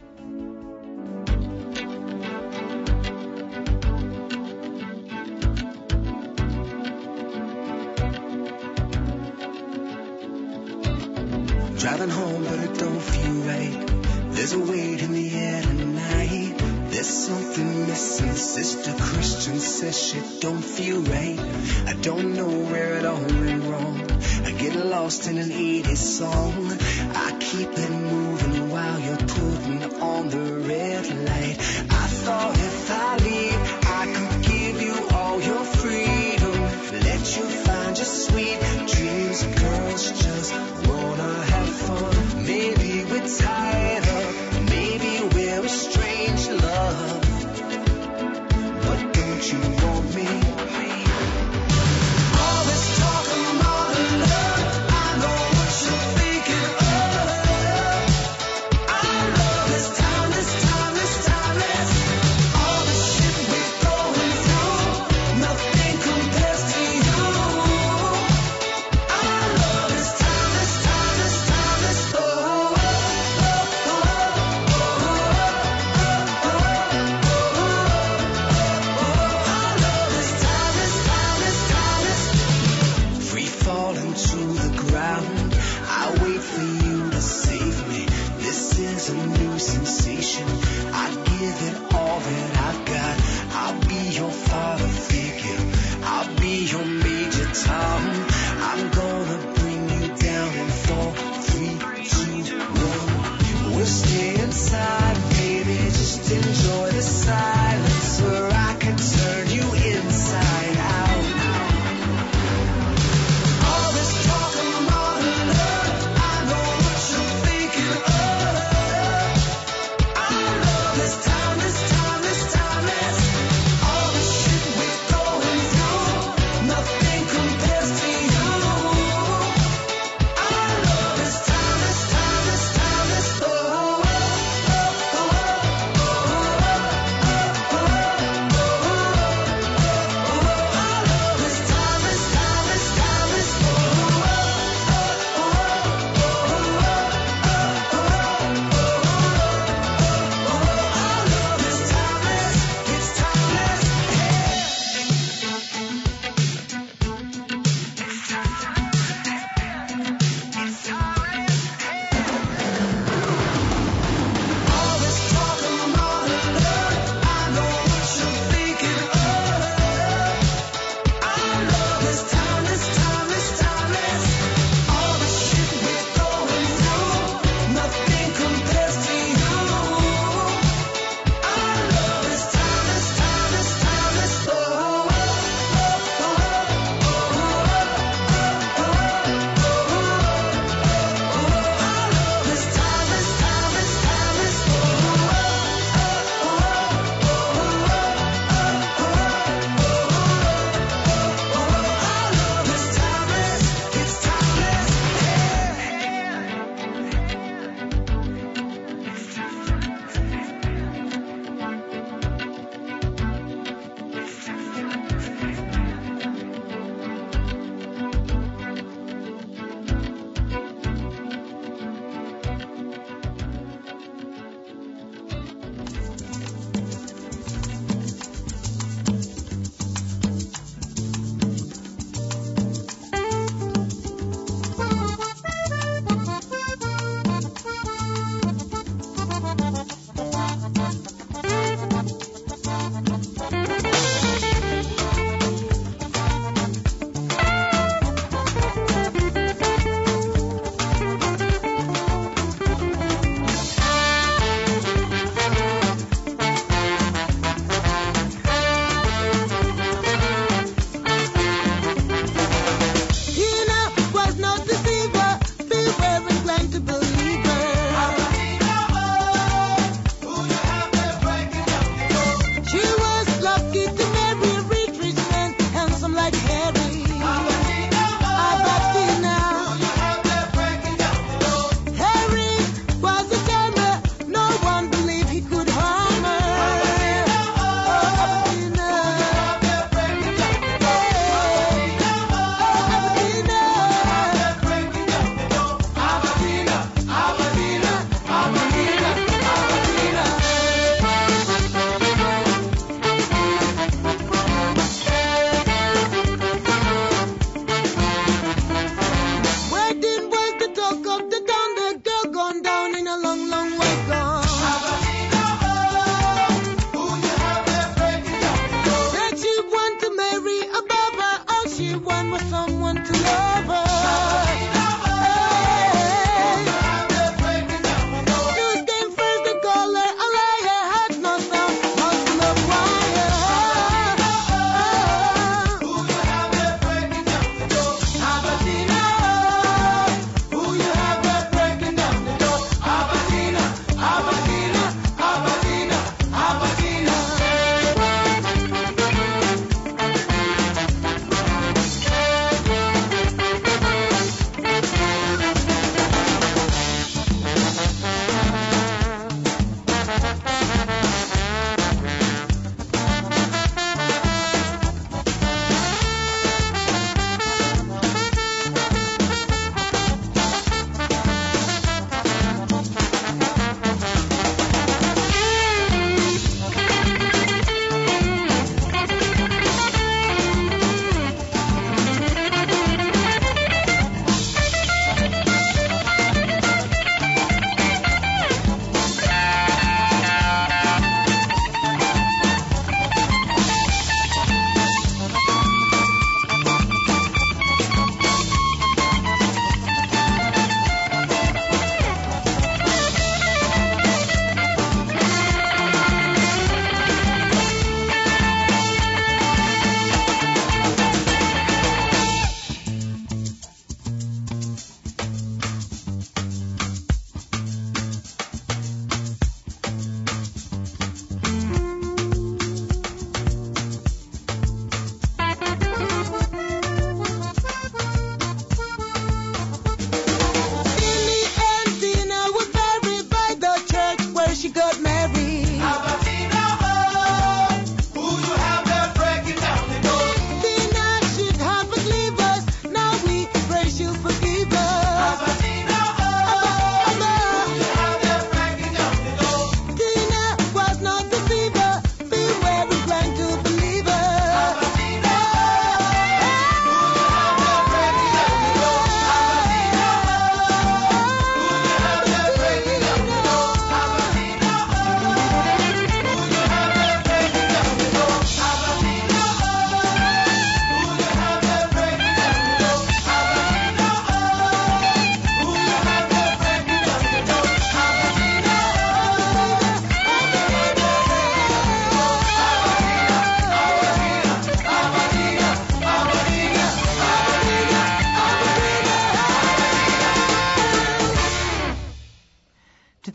Driving home, but it don't feel right. There's a weight in the air tonight. There's something missing. Sister Christian says shit don't feel right. I don't know where it all went wrong. I get lost in an eighties song. I keep it moving while you're putting on the red light. I thought if I leave, I could give you all your freedom. Let you find your sweet dreams. Girls just wanna have fun. Maybe we're tied up. Maybe we're a strange love. But don't you want me? All this talk about love, I know what you're thinking of. Our love is timeless, timeless, timeless.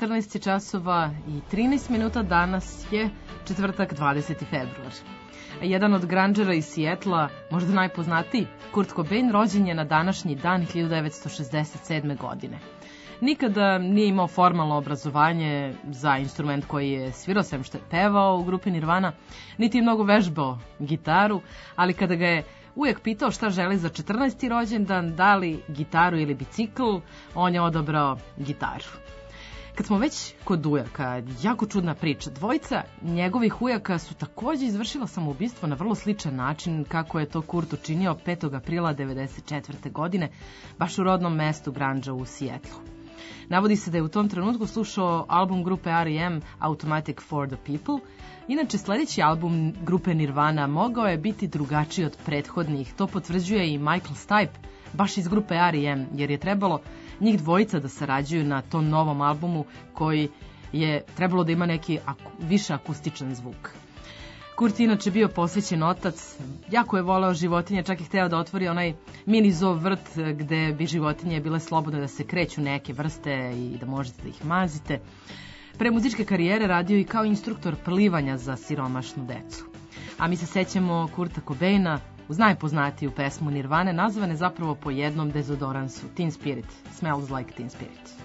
četrnaest časova i trinaest minuta, danas je četvrtak dvadeseti februar. Jedan od grandžera iz Sijetla, možda najpoznatiji, Kurt Cobain, rođen je na današnji dan hiljadu devetsto šezdeset sedme. godine. Nikada nije imao formalno obrazovanje za instrument koji je svirao, sem što je pevao u grupi Nirvana, niti je mnogo vežbao gitaru, ali kada ga je uvijek pitao šta želi za četrnaesti rođendan, da li gitaru ili bicikl, on je odabrao gitaru. Kad smo već kod ujaka, jako čudna priča. Dvojica njegovih ujaka su takođe izvršila samoubistvo na vrlo sličan način kako je to Kurt učinio petog aprila devedeset četvrte. godine, baš u rodnom mestu grandža u Sijetlu. Navodi se da je u tom trenutku slušao album grupe R E M Automatic for the People. Inače, sledeći album grupe Nirvana mogao je biti drugačiji od prethodnih. To potvrđuje i Michael Stipe, baš iz grupe R E M, jer je trebalo njih dvojica da sarađuju na tom novom albumu koji je trebalo da ima neki aku, više akustičan zvuk. Kurt je inače bio posvećen otac, jako je voleo životinje, čak i hteo da otvori onaj mini zoo vrt gde bi životinje bile slobodne da se kreću neke vrste i da možete da ih mazite. Pre muzičke karijere radio i kao instruktor plivanja za siromašnu decu. A mi se sećamo Kurta Cobaina uz najpoznatiju pesmu Nirvane, nazvane zapravo po jednom dezodoransu, Teen Spirit, Smells Like Teen Spirit.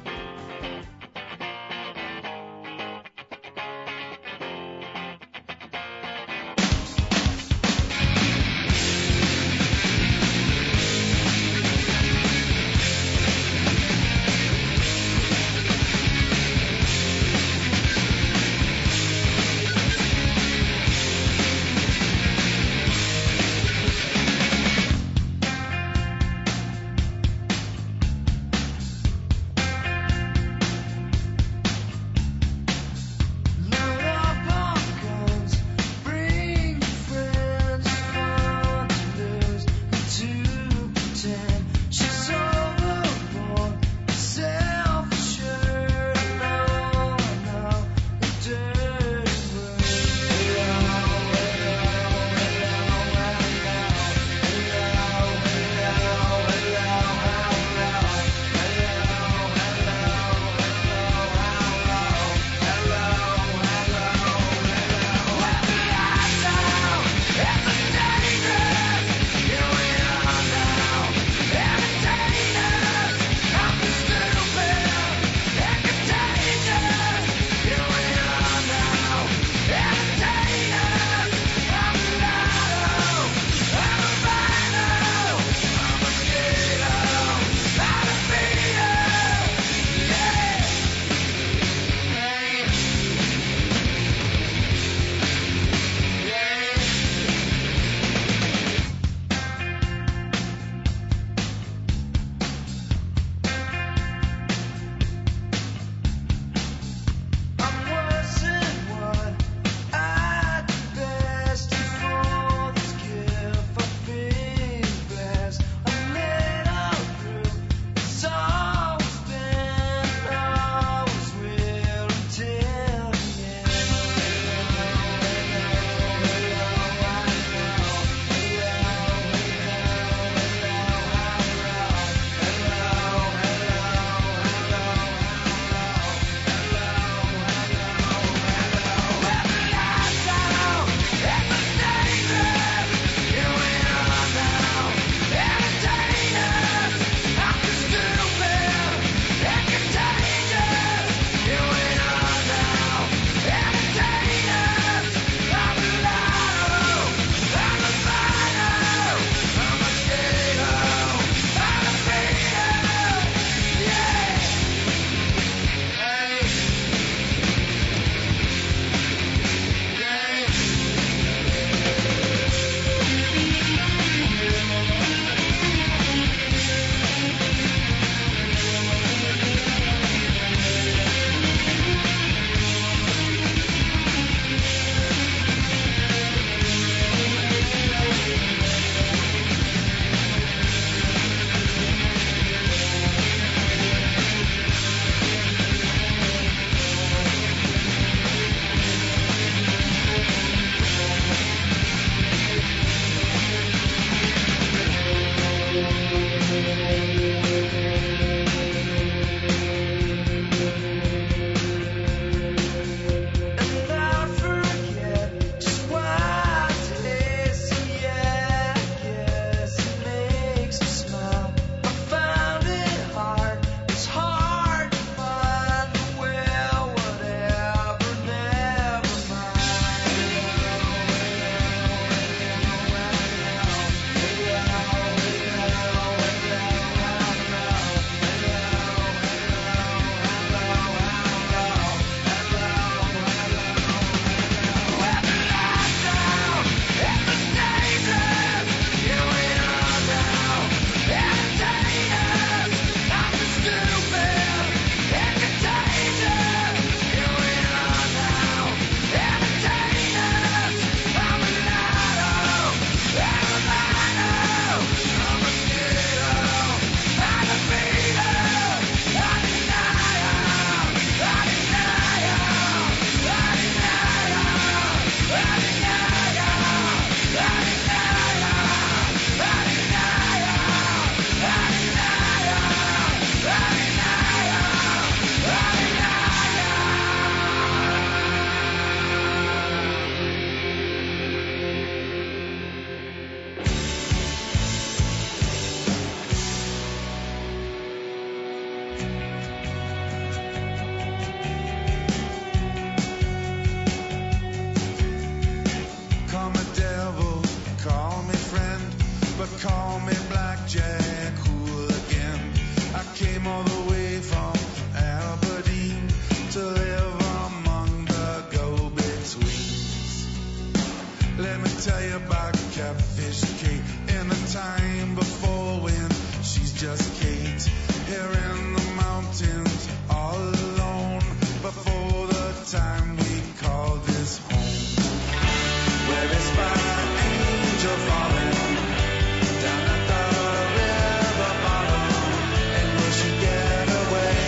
nearby catfish Kate in the time before when she's just Kate here in the mountains all alone before the time we call this home. Where is my angel falling down at the river bottom, and will she get away?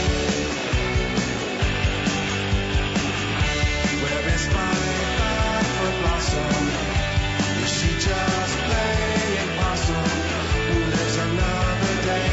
Where is my five-foot blossom? Is she just playing possum? Who lives another day?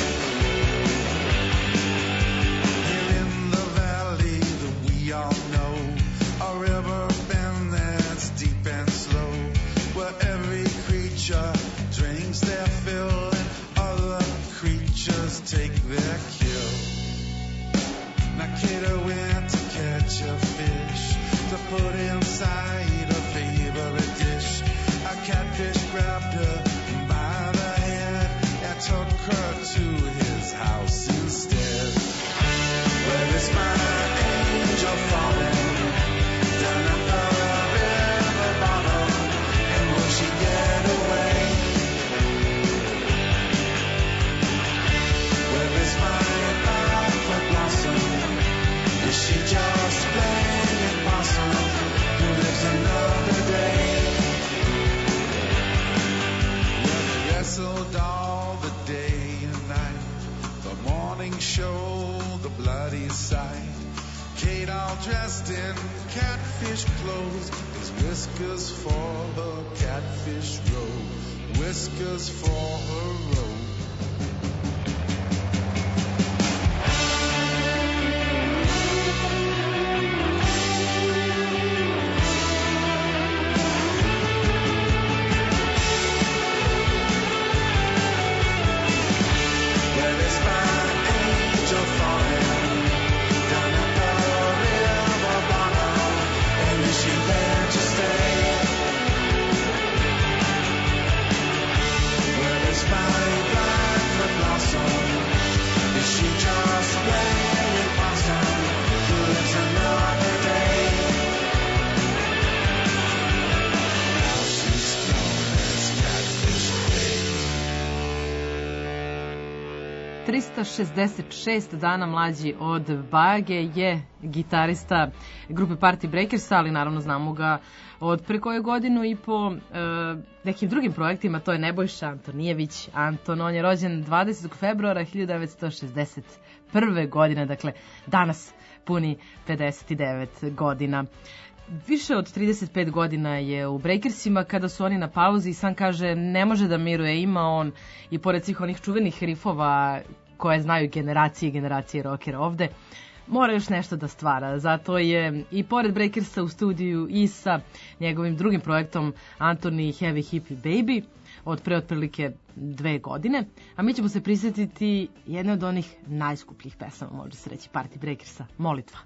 Here in the valley that we all know, a river bend that's deep and slow, where every creature drinks their fill and other creatures take their kill. Now Kate went to catch a fish to put inside a favorite dish. A catfish grabbed her by the head and took her to his house instead. Where is my angel falling down at the river bottom, and will she get away? Where is my five-foot blossom? Is she just playing possum? Who lives another day? Well, they wrestled all the day and night. The morning show, the bloody sight. Kate all dressed in catfish clothes. There's whiskers for her catfish robe. Whiskers for her robe. Where is my angel falling down at the river bottom, and is she there to stay? Where is my blackfoot blossom? Is she just playing possum? Who lives another day? Now she's known as Catfish Kate.
trista šezdeset šest dana mlađi od Bage je gitarista grupe Party Breakers, ali naravno znamo ga od pre koje godinu i po e, nekim drugim projektima. To je Nebojša Antonijević Anton. On je rođen dvadesetog februara hiljadu devetsto šezdeset prve. godine, dakle danas puni pedeset devet godina. Više od trideset pet godina je u Breakersima. Kada su oni na pauzi, sam kaže ne može da miruje. Ima on i pored svih onih čuvenih rifova koje znaju generacije i generacije rockera ovde, mora još nešto da stvara. Zato je i pored Breakersa u studiju i sa njegovim drugim projektom Anthony Heavy Hippie Baby od pre otprilike dve godine. A mi ćemo se prisjetiti jedne od onih najskupljih pesama, može se reći, Party Breakersa, Molitva.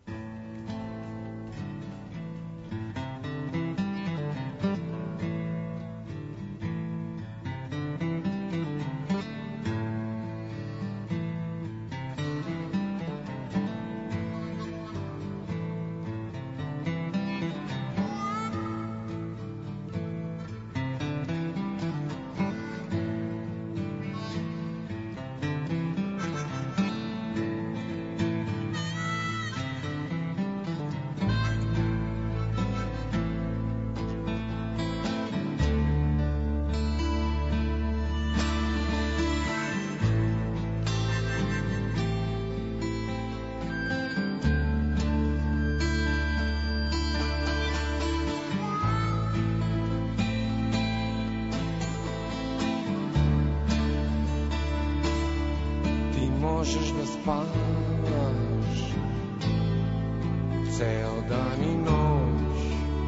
možeš da spavaš ceo dan i noć,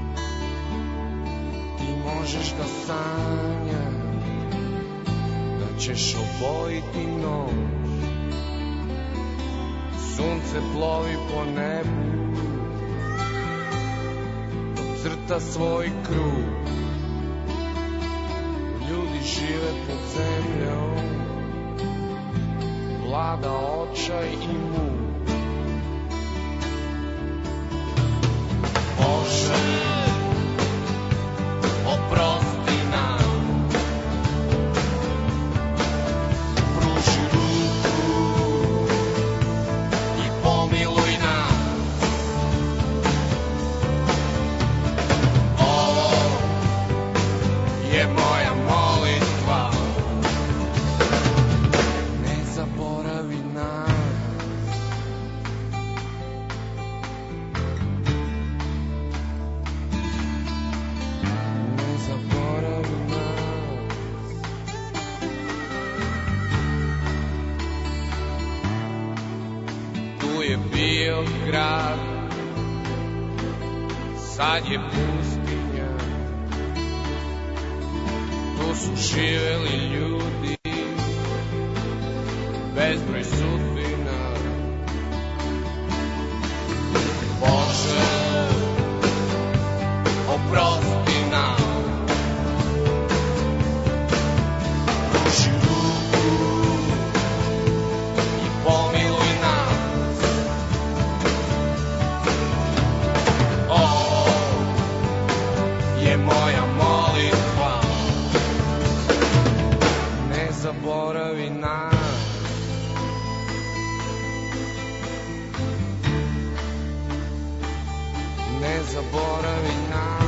ti možeš da sanjaš da ćeš obojiti noć, sunce plovi po nebu, crta svoj krug, ljudi žive pod zemljom, vlada očaj i muk. Bože, oprosti
Tu je bio grad, sad je pustinja. Tu su živeli ljudi, bezbroj sudbina. Bože, oprosti nam. Pruži ruku i pomiluj nas. Ovo je moja molitva. Ne zaboravi nas. Ne zaboravi nas.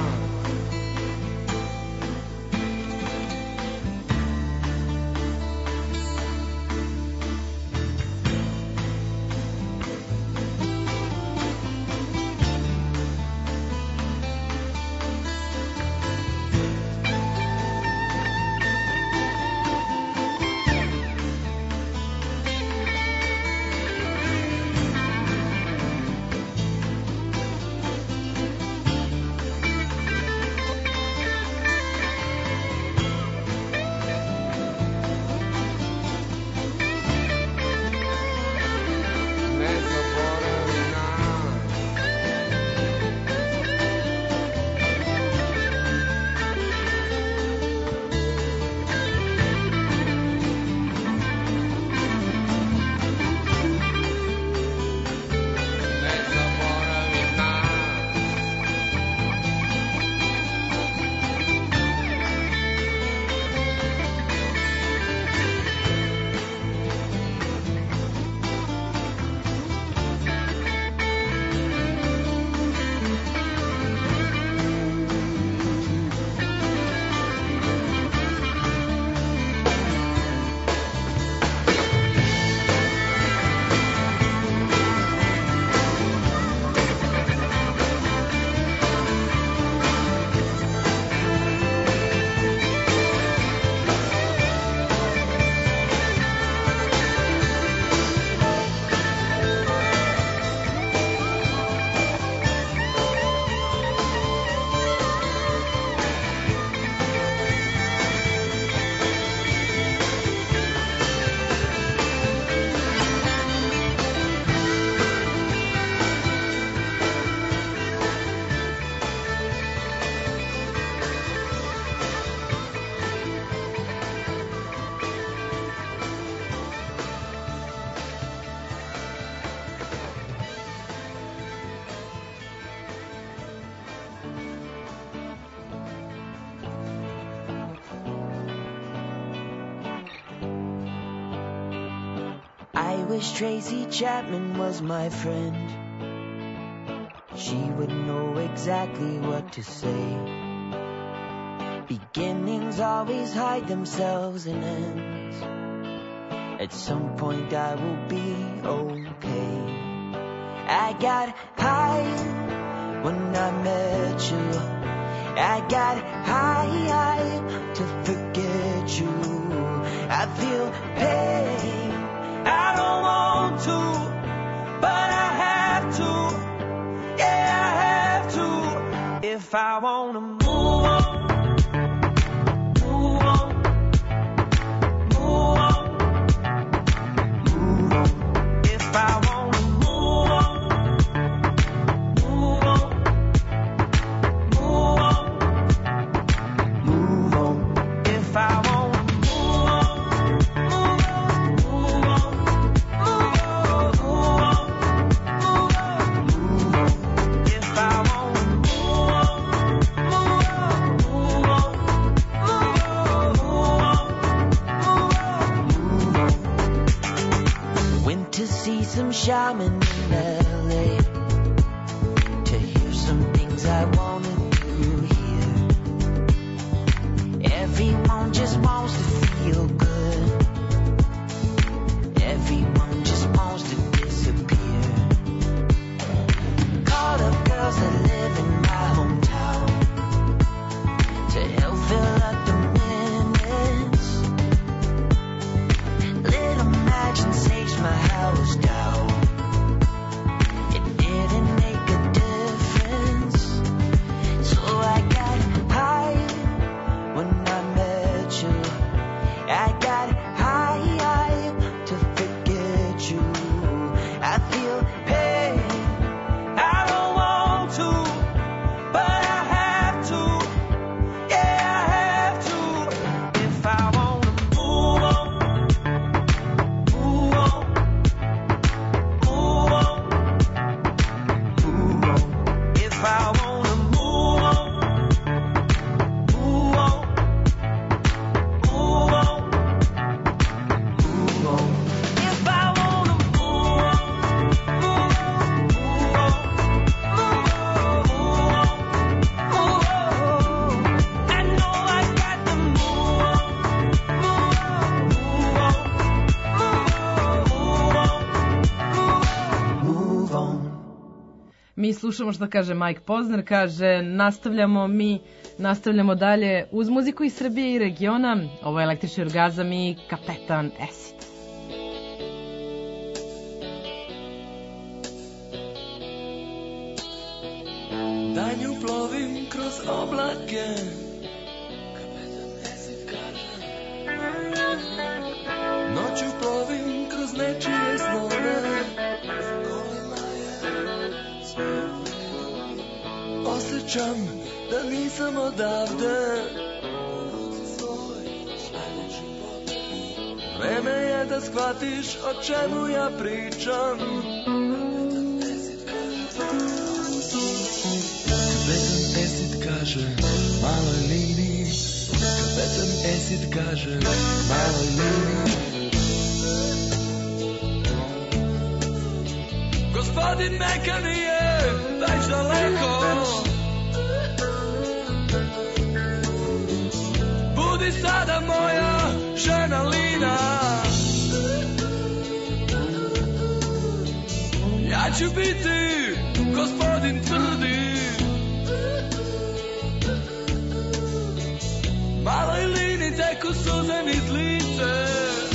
I wish Tracy Chapman was my friend. She would know exactly what to say. Beginnings always hide themselves in ends. At some point I will be okay. I got high when I met you. I got high to forget you. I feel pain. I don't want to, but I have to. Yeah, I have to. If I want to move on, move on, move on, move on. If I want to move on, move on, move on, move on. If I want some shaman in L A to hear some things I wanna do here. Everyone just wants to feel good. Everyone just wants to disappear. Called up girls that live in my hometown to help fill up the minutes. Little Imagine saves my house down.
Mi slušamo što kaže Mike Posner, kaže nastavljamo mi, nastavljamo dalje uz muziku iz Srbije i regiona. Ovo je Električni orgazam i Kapetan Acid.
Danju plovim kroz oblake, Kapetan Acid kaže. Noću plovim kroz nečije snove, kolima je smijeh. Osjećam da nisam odavde, vreme je da shvatiš o čemu ja pričam. Kapetan Acid kaže, maloj liniji. Kapetan Acid kaže, maloj liniji. Gospodin neka nije već daleko, budi sada moja žena Lina. Ja ću biti gospodin tvrdi, maloj Lini teku suze niz lice.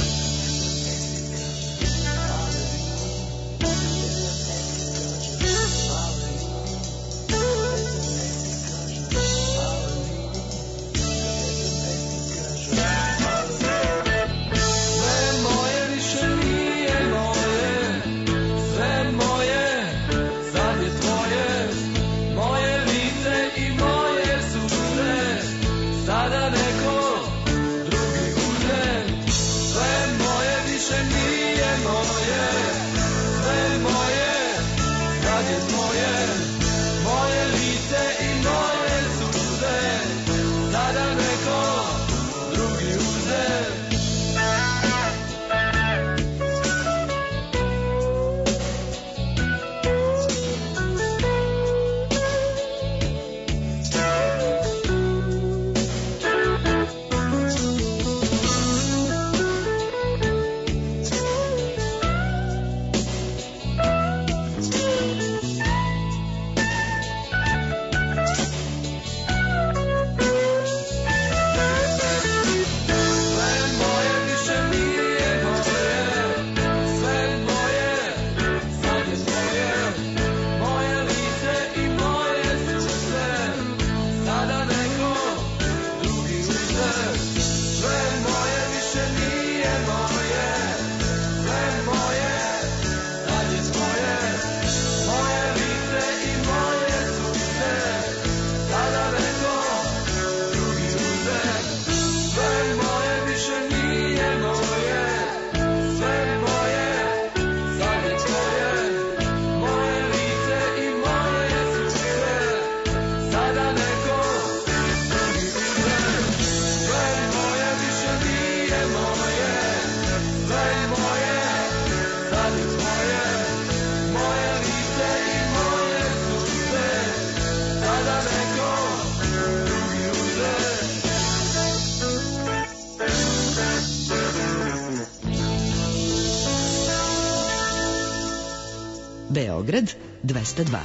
Beograd dvesta dva.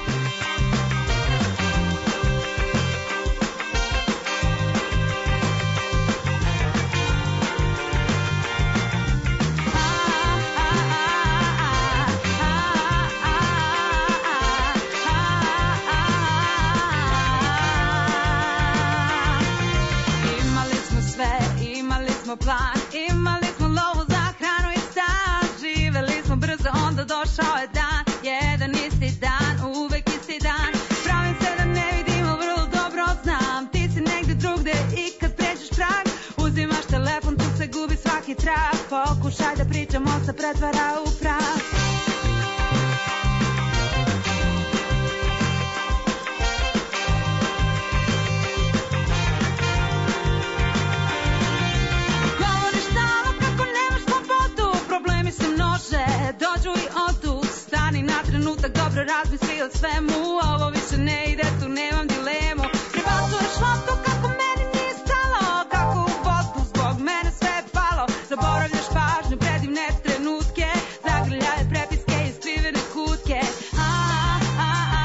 Imali smo sve, imali smo plan, imali smo lovu za hranu i stan, živeli smo brzo, onda došao je dan, jedan isti dan, uvek isti dan. Pravim se da ne vidimo, vrlo dobro znam, ti si negde drugde i kad pređeš prag, uzimaš telefon, tu se gubi svaki trag, pokušaj da pričamo, se pretvara u prah. Govoriš stalno kako nemaš slobodu, problemi se množe, dođu i odu. Stani na trenutak, dobro razmisli o svemu, ovo više ne ide, tu nemam dilemu. Prebacuješ loptu kako meni nije stalo, kako u vodu zbog mene sve je palo. Zaboravljaš pažnju, predivne trenutke, zagrljaje prepiske i skrivene kutke. A, a, a,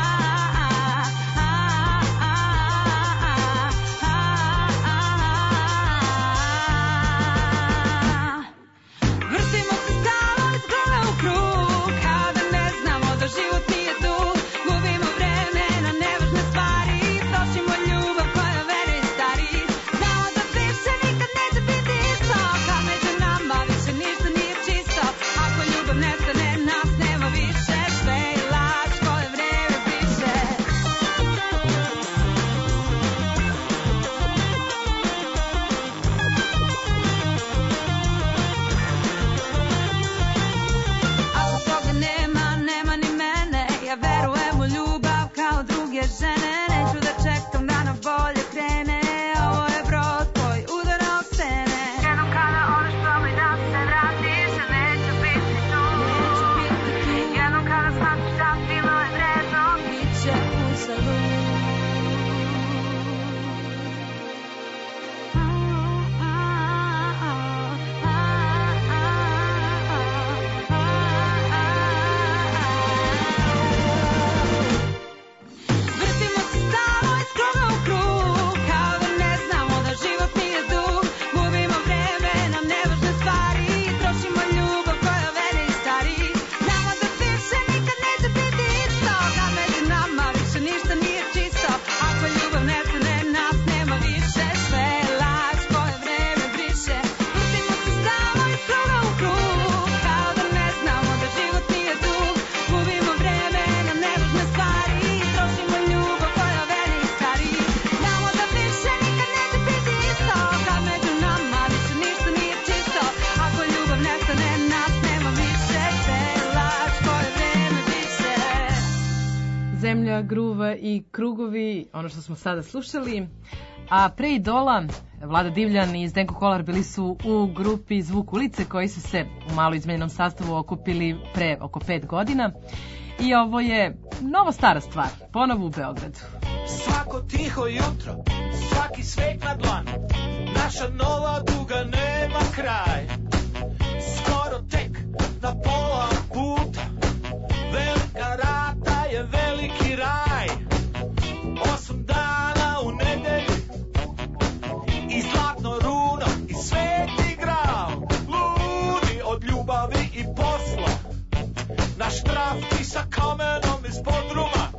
Zemlja, gruva i krugovi, ono što smo sada slušali. A pre Idola, Vlada Divljan i Zdenko Kolar bili su u grupi Zvuk ulice koji su se u malo izmenjenom sastavu okupili pre oko pet godina. I ovo je novo stara stvar, ponovo u Beogradu.
Svako tiho jutro, svaki svet na dlanu, naša nova duga nema kraj. Skoro tek na pola puta, velika rata je veliki raj. Osam dana u nedelji i zlatno runo i sveti graal. Ludi od ljubavi i posla, naš trafti sa kamenom iz podruma.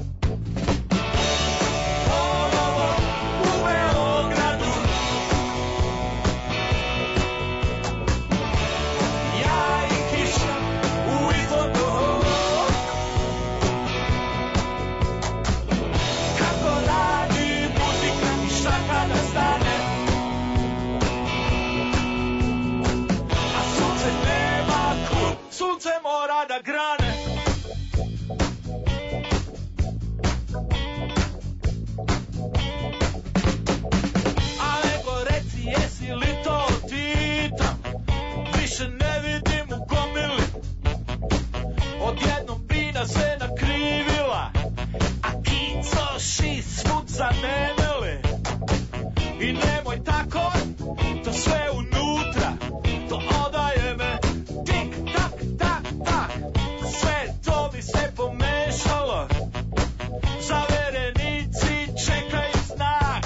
Ponovo u Beogradu, ja i kiša u izlogu. Kako radi muzika i šta kada stane, a sunce nema klub, sunce mora da grane. Jesi li to ti tam? Više ne vidim u gomili. Odjednom bina se nakrivila, a kicoši svud zanemili. I nemoj tako, to sve unutra, to odaje me tik tak tak tak. Sve to mi se pomešalo, zaverenici čekaju znak.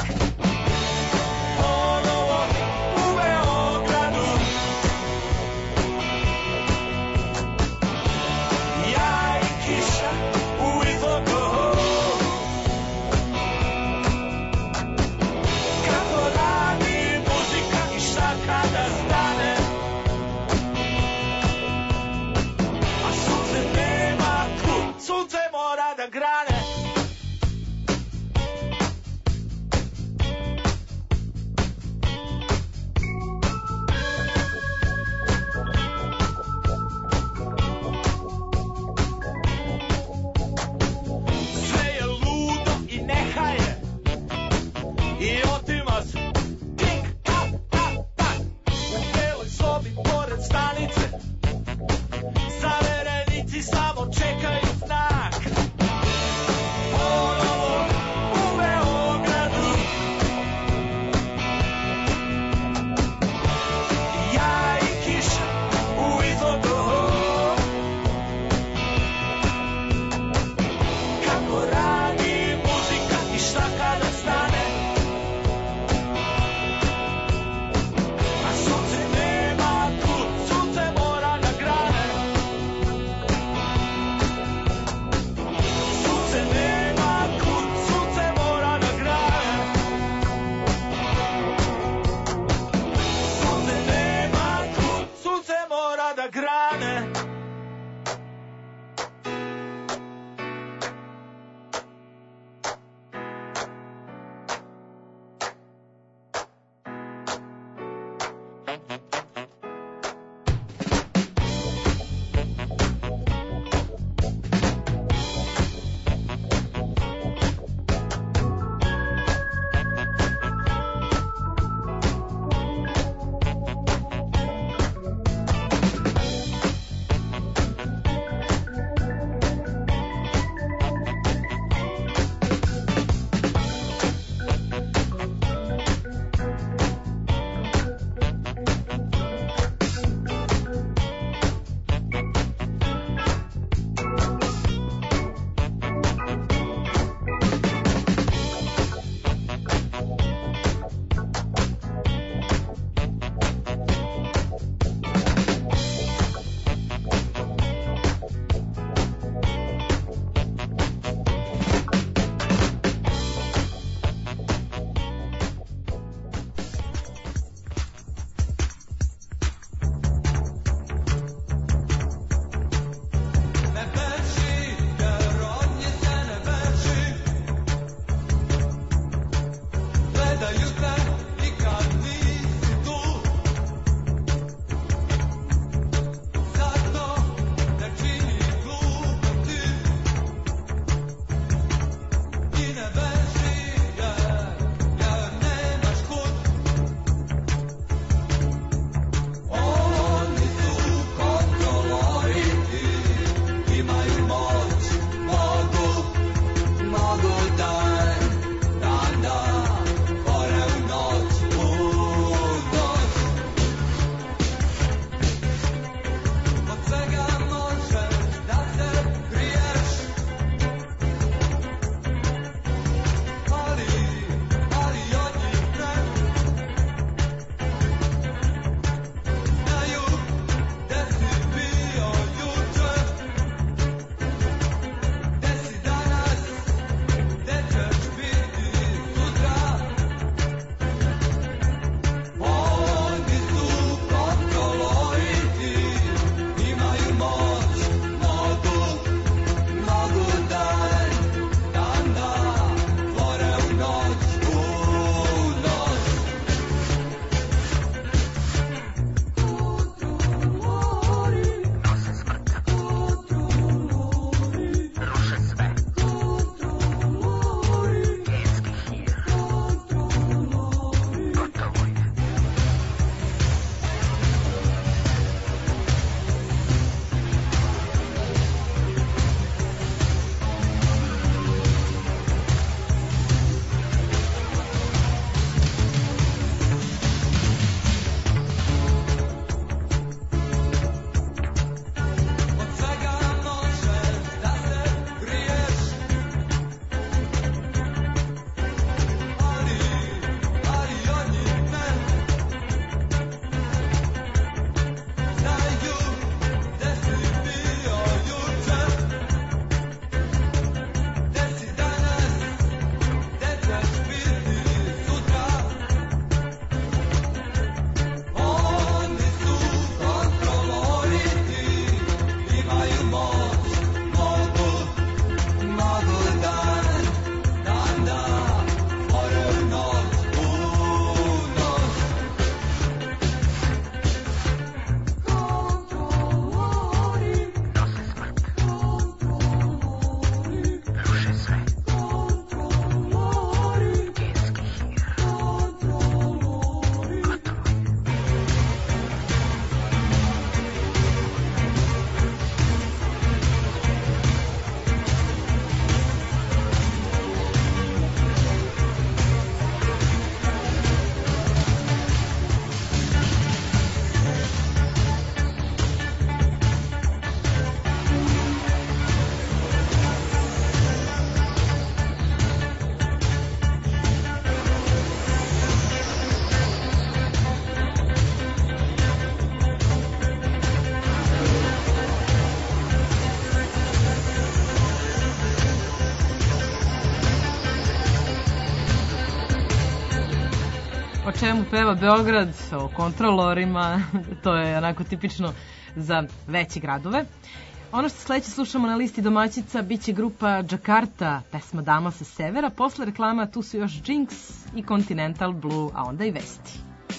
čemu peva Beograd, o kontrolorima, to je onako tipično za veće gradove. Ono što sledeće slušamo na listi domaćica biće grupa Jakarta, pesma Dama sa severa, posle reklama tu su još Jinx i Continental Blue, a onda i vesti.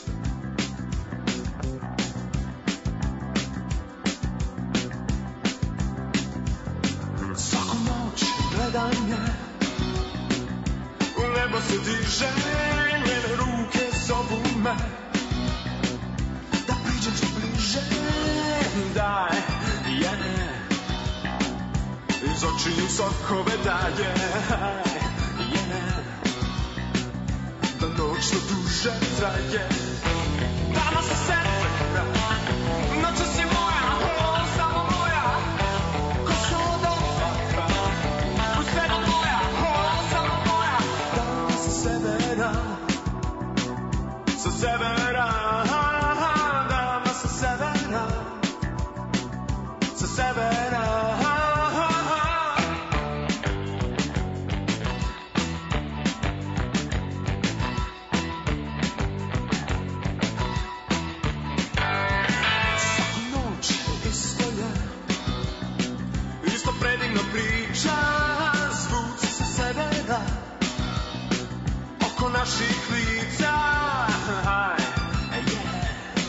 Svaku noć gledaj me, u nebo se diže, njene ruke zovu me, da priđem ti bliže, daj, jene, iz očiju sokove daje, jene, da noć što duže traje. Dama sa severa, noća si moja, o, samo moja, ko su od oblaka, puštena moja, o, samo moja. Dama sa severa, sa severa, dama sa severa, sa severa. Naših lica, yeah.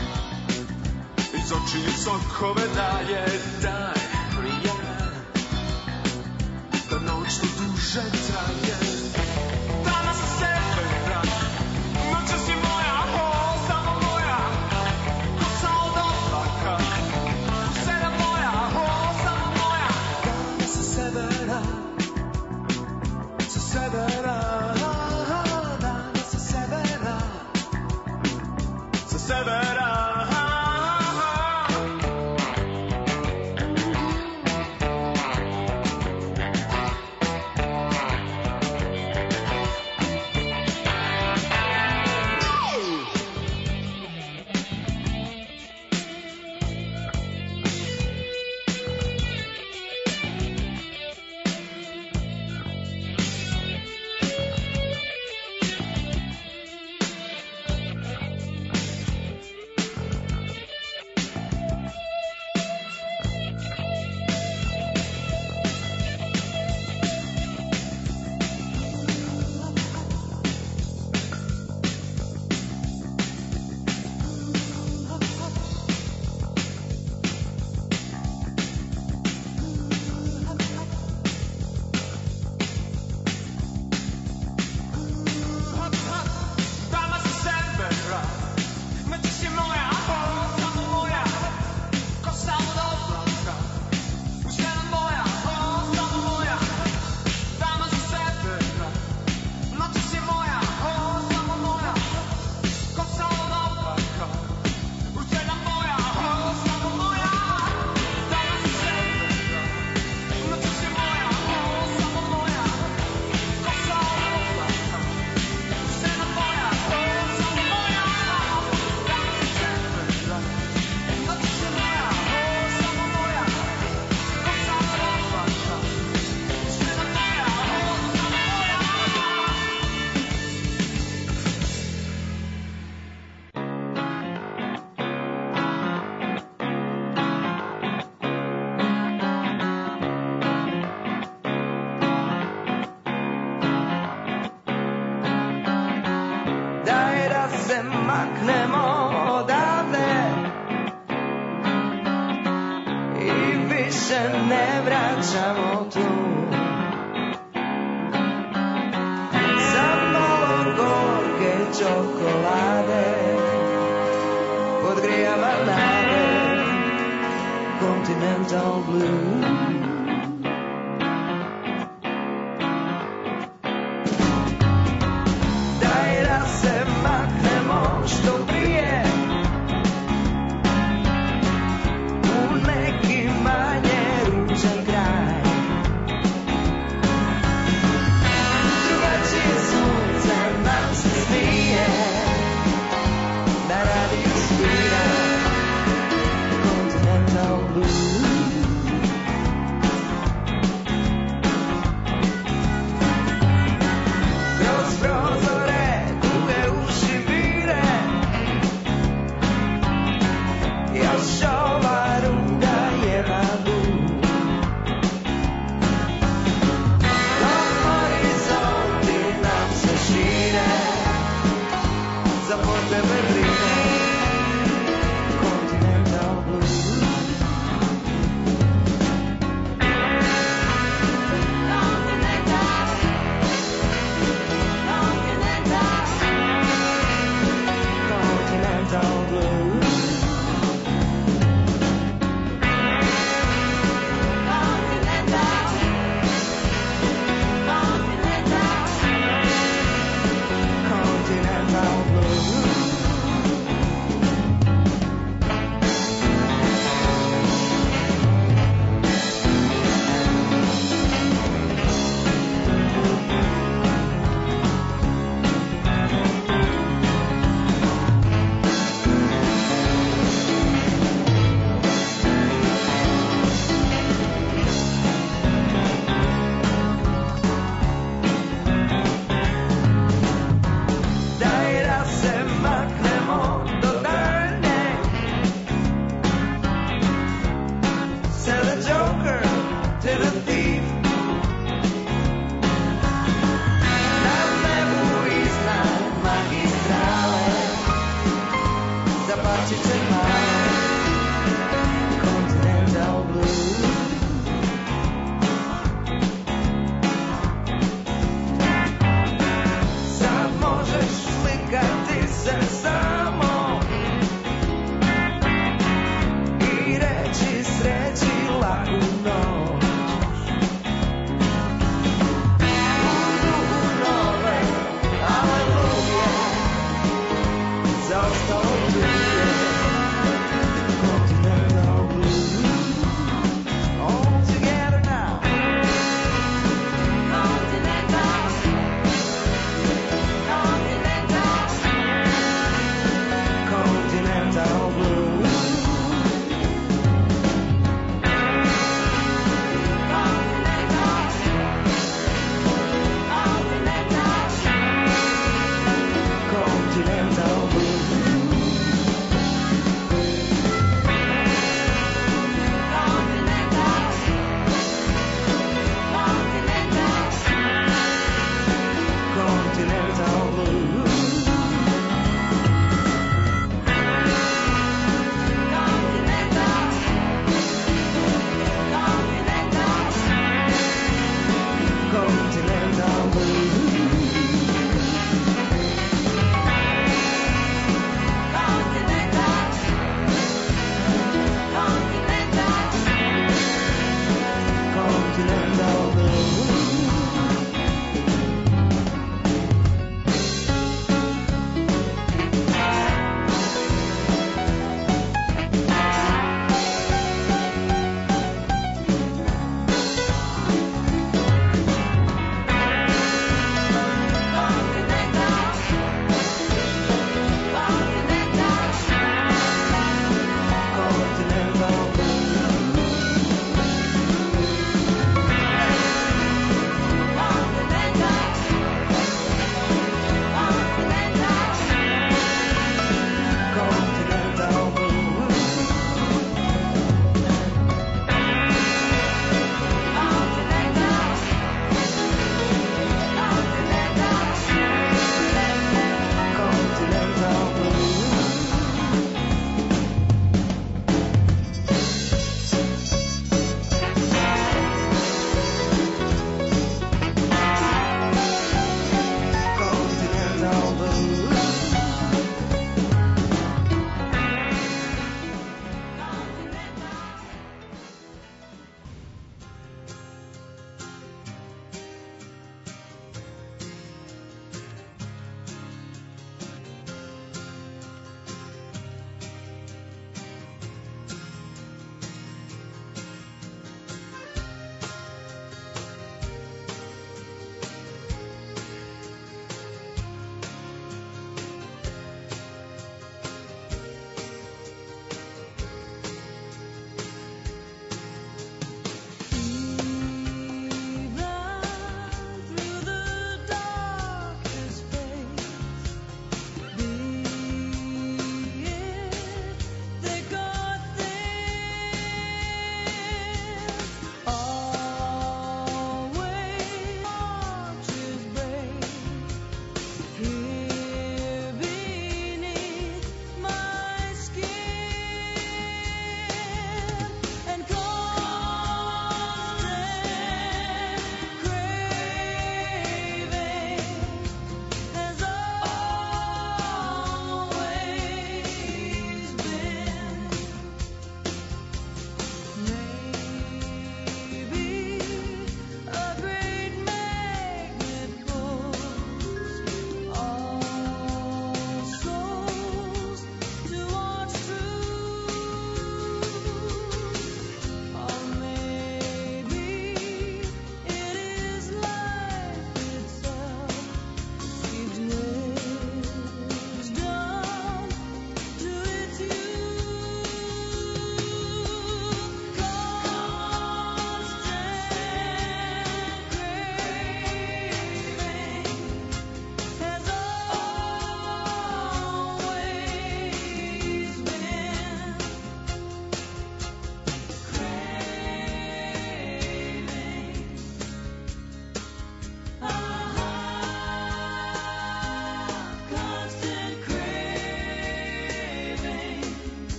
Iz očiju sokove daje, daj, yeah. Da noć što duže traje. Dama sa severa, noća si moja, o, samo moja, kosa od oblaka, pusena moja, o, samo moja. Dama sa severa, sa severa, severa.
Continental Blue. Daj da se maknemo što prije u neki manje ružan kraj. Drugačije sunce nam se smije, da radio svira Continental Blue.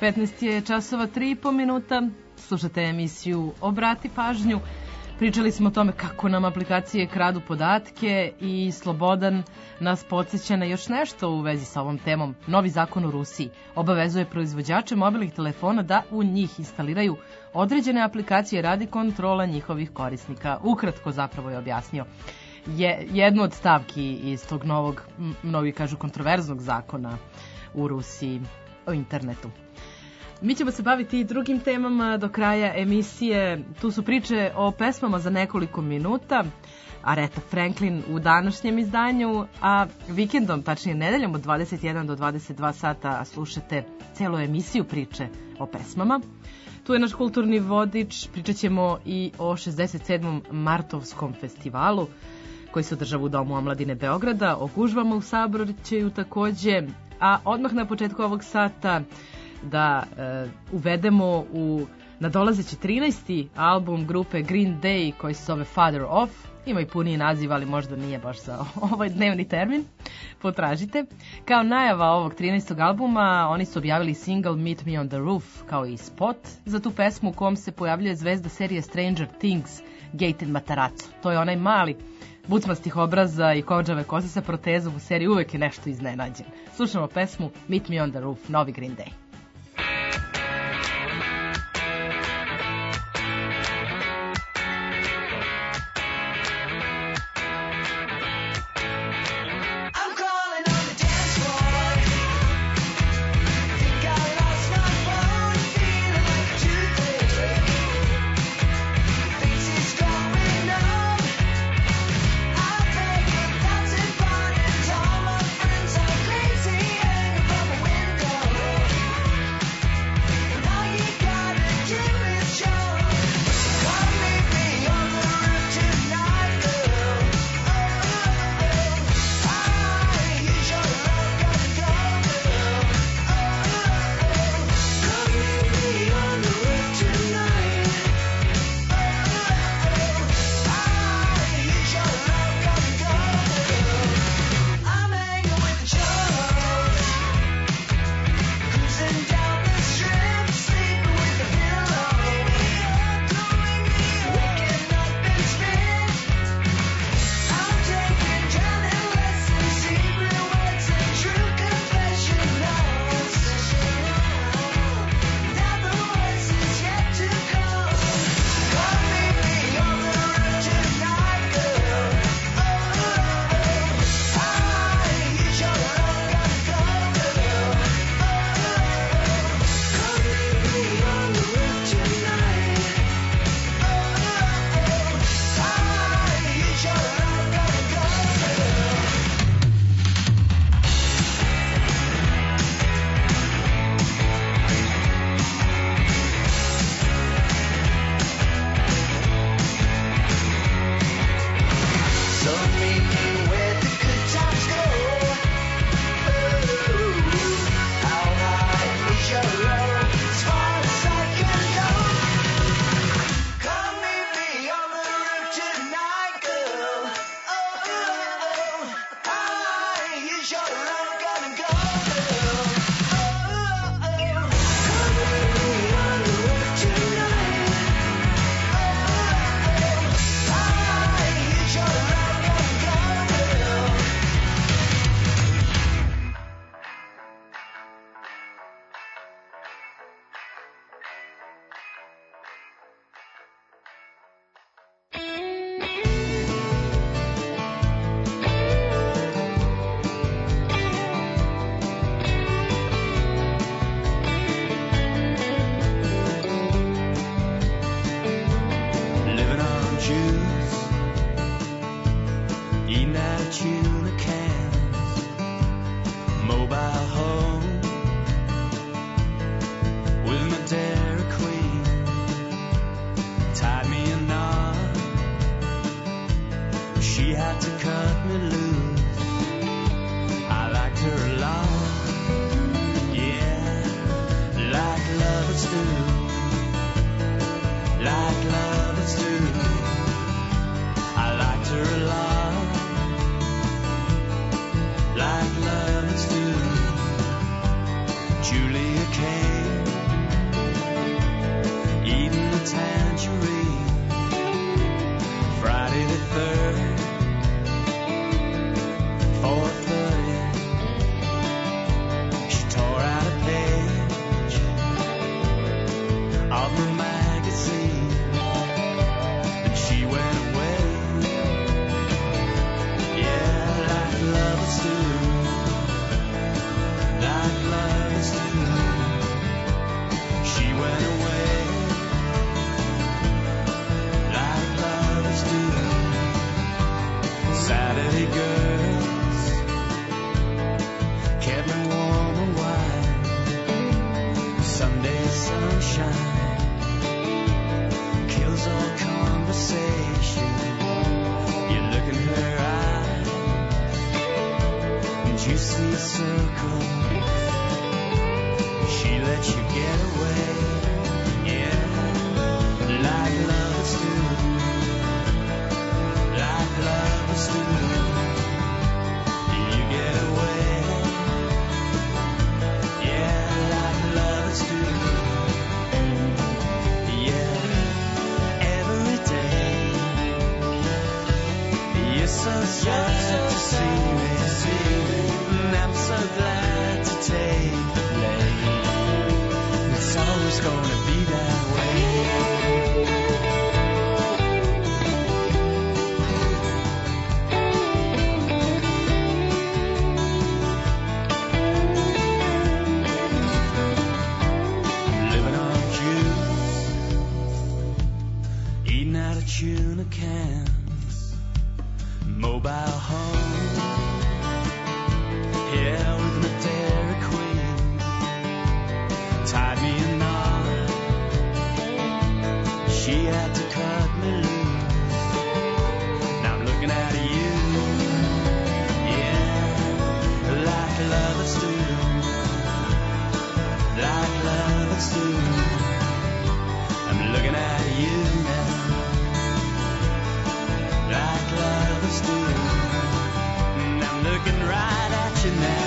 petnaest je časova tri i po minuta. Slušate emisiju Obrati pažnju. Pričali smo o tome kako nam aplikacije kradu podatke i Slobodan nas podsjeća na još nešto u vezi sa ovom temom. Novi zakon u Rusiji obavezuje proizvođače mobilnih telefona da u njih instaliraju određene aplikacije radi kontrola njihovih korisnika. Ukratko zapravo je objasnio je jednu od stavki iz tog novog, mnogi kažu kontroverznog zakona u Rusiji o internetu. Mi ćemo se baviti i drugim temama do kraja emisije. Tu su priče o pesmama za nekoliko minuta. Aretha Franklin u današnjem izdanju, a vikendom, tačnije nedeljom od dvadeset jedan do dvadeset dva sata slušate celu emisiju priče o pesmama. Tu je naš kulturni vodič, pričat ćemo i o šezdeset sedmom Martovskom festivalu koji se održava u Domu omladine Beograda, o gužvama u saobraćaju takođe, a odmah na početku ovog sata da e, uvedemo u nadolazeći trinaesti album grupe Green Day koji se zove Father Off. Ima i puniji naziv, ali možda nije baš za ovaj dnevni termin. Potražite. Kao najava ovog trinaestog albuma, oni su objavili single Meet Me on the Roof kao i spot za tu pesmu u kom se pojavljuje zvezda serije Stranger Things, Gaten Matarazzo. To je onaj mali bucmastih obraza i kođave kose sa protezom u seriji, uvek je nešto iznenađen. Slušamo pesmu Meet Me on the Roof, novi Green Day.
Did you see a circle? She let you get away, yeah, like lovers do, like lovers do. You get away, yeah, like lovers do, yeah, every day. You're so sad to see me, and I'm so glad to take the blame. It's always gonna be that way. I'm living on juice, eating out of tuna cans, mobile home, yeah, with my Dairy Queen, tied me a knot, she had to cut me loose. Now I'm looking at you, yeah, like lovers do, like lovers do. I'm looking at you now, like lovers do. And I'm looking right at you now,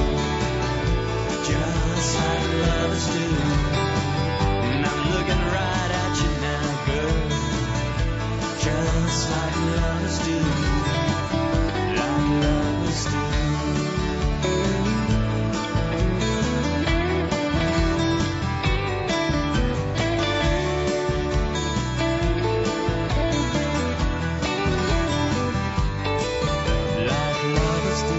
just like lovers do. And I'm looking right at you now, girl, just like lovers do, like lovers do. Like lovers do.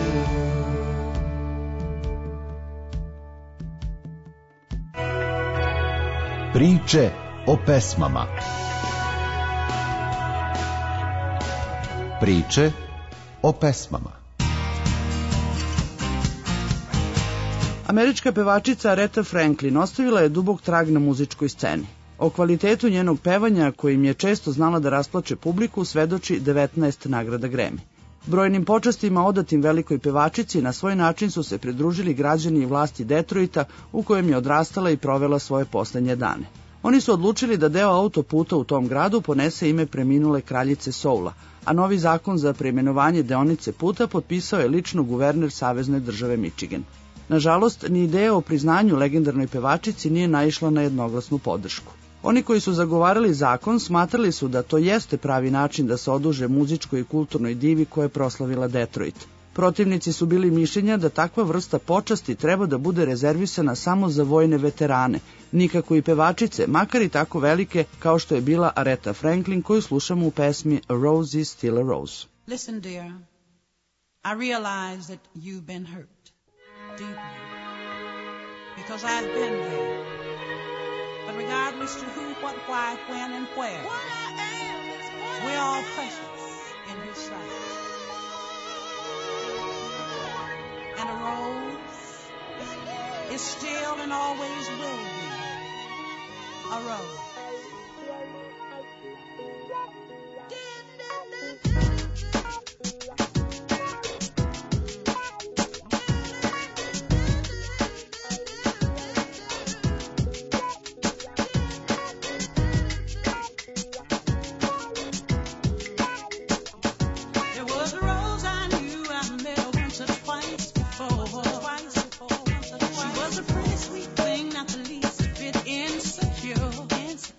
Priče o pesmama. Priče o pesmama.
Američka pevačica Aretha Franklin ostavila je dubok trag na muzičkoj sceni. O kvalitetu njenog pevanja, kojim je često znala da rasplače publiku, svedoči devetnaest nagrada Grammy. Brojnim počastima odatim velikoj pevačici na svoj način su se pridružili građani i vlasti Detroita, u kojem je odrastala i provela svoje poslednje dane. Oni su odlučili da deo autoputa u tom gradu ponese ime preminule kraljice soula, a novi zakon za preimenovanje deonice puta potpisao je lično guverner Savezne države Michigan. Nažalost, ni ideja o priznanju legendarnoj pevačici nije naišla na jednoglasnu podršku. Oni koji su zagovarali zakon smatrali su da to jeste pravi način da se oduže muzičkoj i kulturnoj divi koja je proslavila Detroit. Protivnici su bili mišljenja da takva vrsta počasti treba da bude rezervisana samo za vojne veterane, nikako i pevačice, makar i tako velike kao što je bila Aretha Franklin, koju slušamo u pesmi A Rose is Still a Rose.
Listen, dear, I realize that you've been hurt deeply because I've been there. But regardless to who, what, why, when, and where, we're all precious in His sight. And a rose is still and always will be a rose. She was a pretty sweet thing, not the least bit insecure. insecure.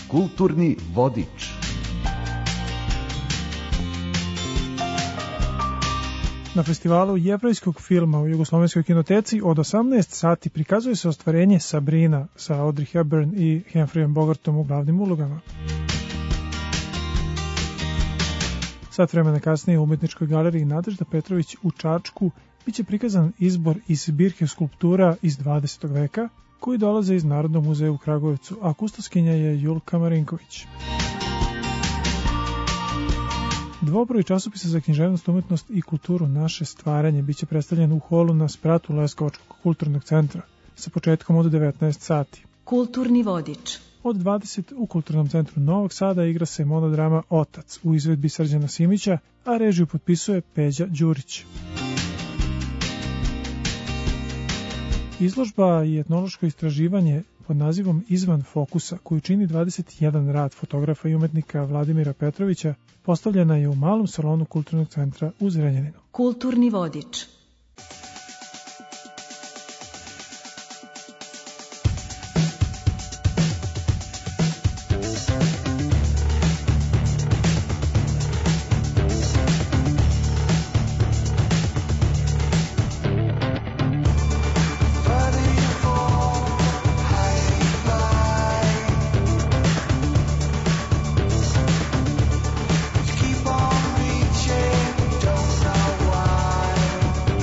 Kulturni vodič.
Na festivalu jevrejskog filma u Jugoslovenskoj kinoteci od osamnaest sati prikazuje se ostvarenje Sabrina sa Audrey Hepburn i Humphreyem Bogartom u glavnim ulogama. Sat vremena kasnije u umetničkoj galeriji Nadežda Petrović u Čačku biće prikazan izbor iz zbirke skulptura iz dvadesetog veka koji dolaze iz Narodnog muzeja u Kragujevcu, a kustoskinja je Julka Marinković. Dvobroj časopisa za književnost, umetnost i kulturu Naše stvaranje biće predstavljen u holu na spratu Leskovačkog kulturnog centra sa početkom od devetnaest sati.
Kulturni vodič.
Od dvadeset u Kulturnom centru Novog Sada igra se monodrama Otac u izvedbi Srđana Simića, a režiju potpisuje Peđa Đurić. Izložba i etnološko istraživanje pod nazivom Izvan fokusa, koju čini dvadeset jedan rad fotografa i umetnika Vladimira Petrovića, postavljena je u malom salonu Kulturnog centra u Zrenjaninu.
Kulturni vodič.
Keep on reaching, don't know why.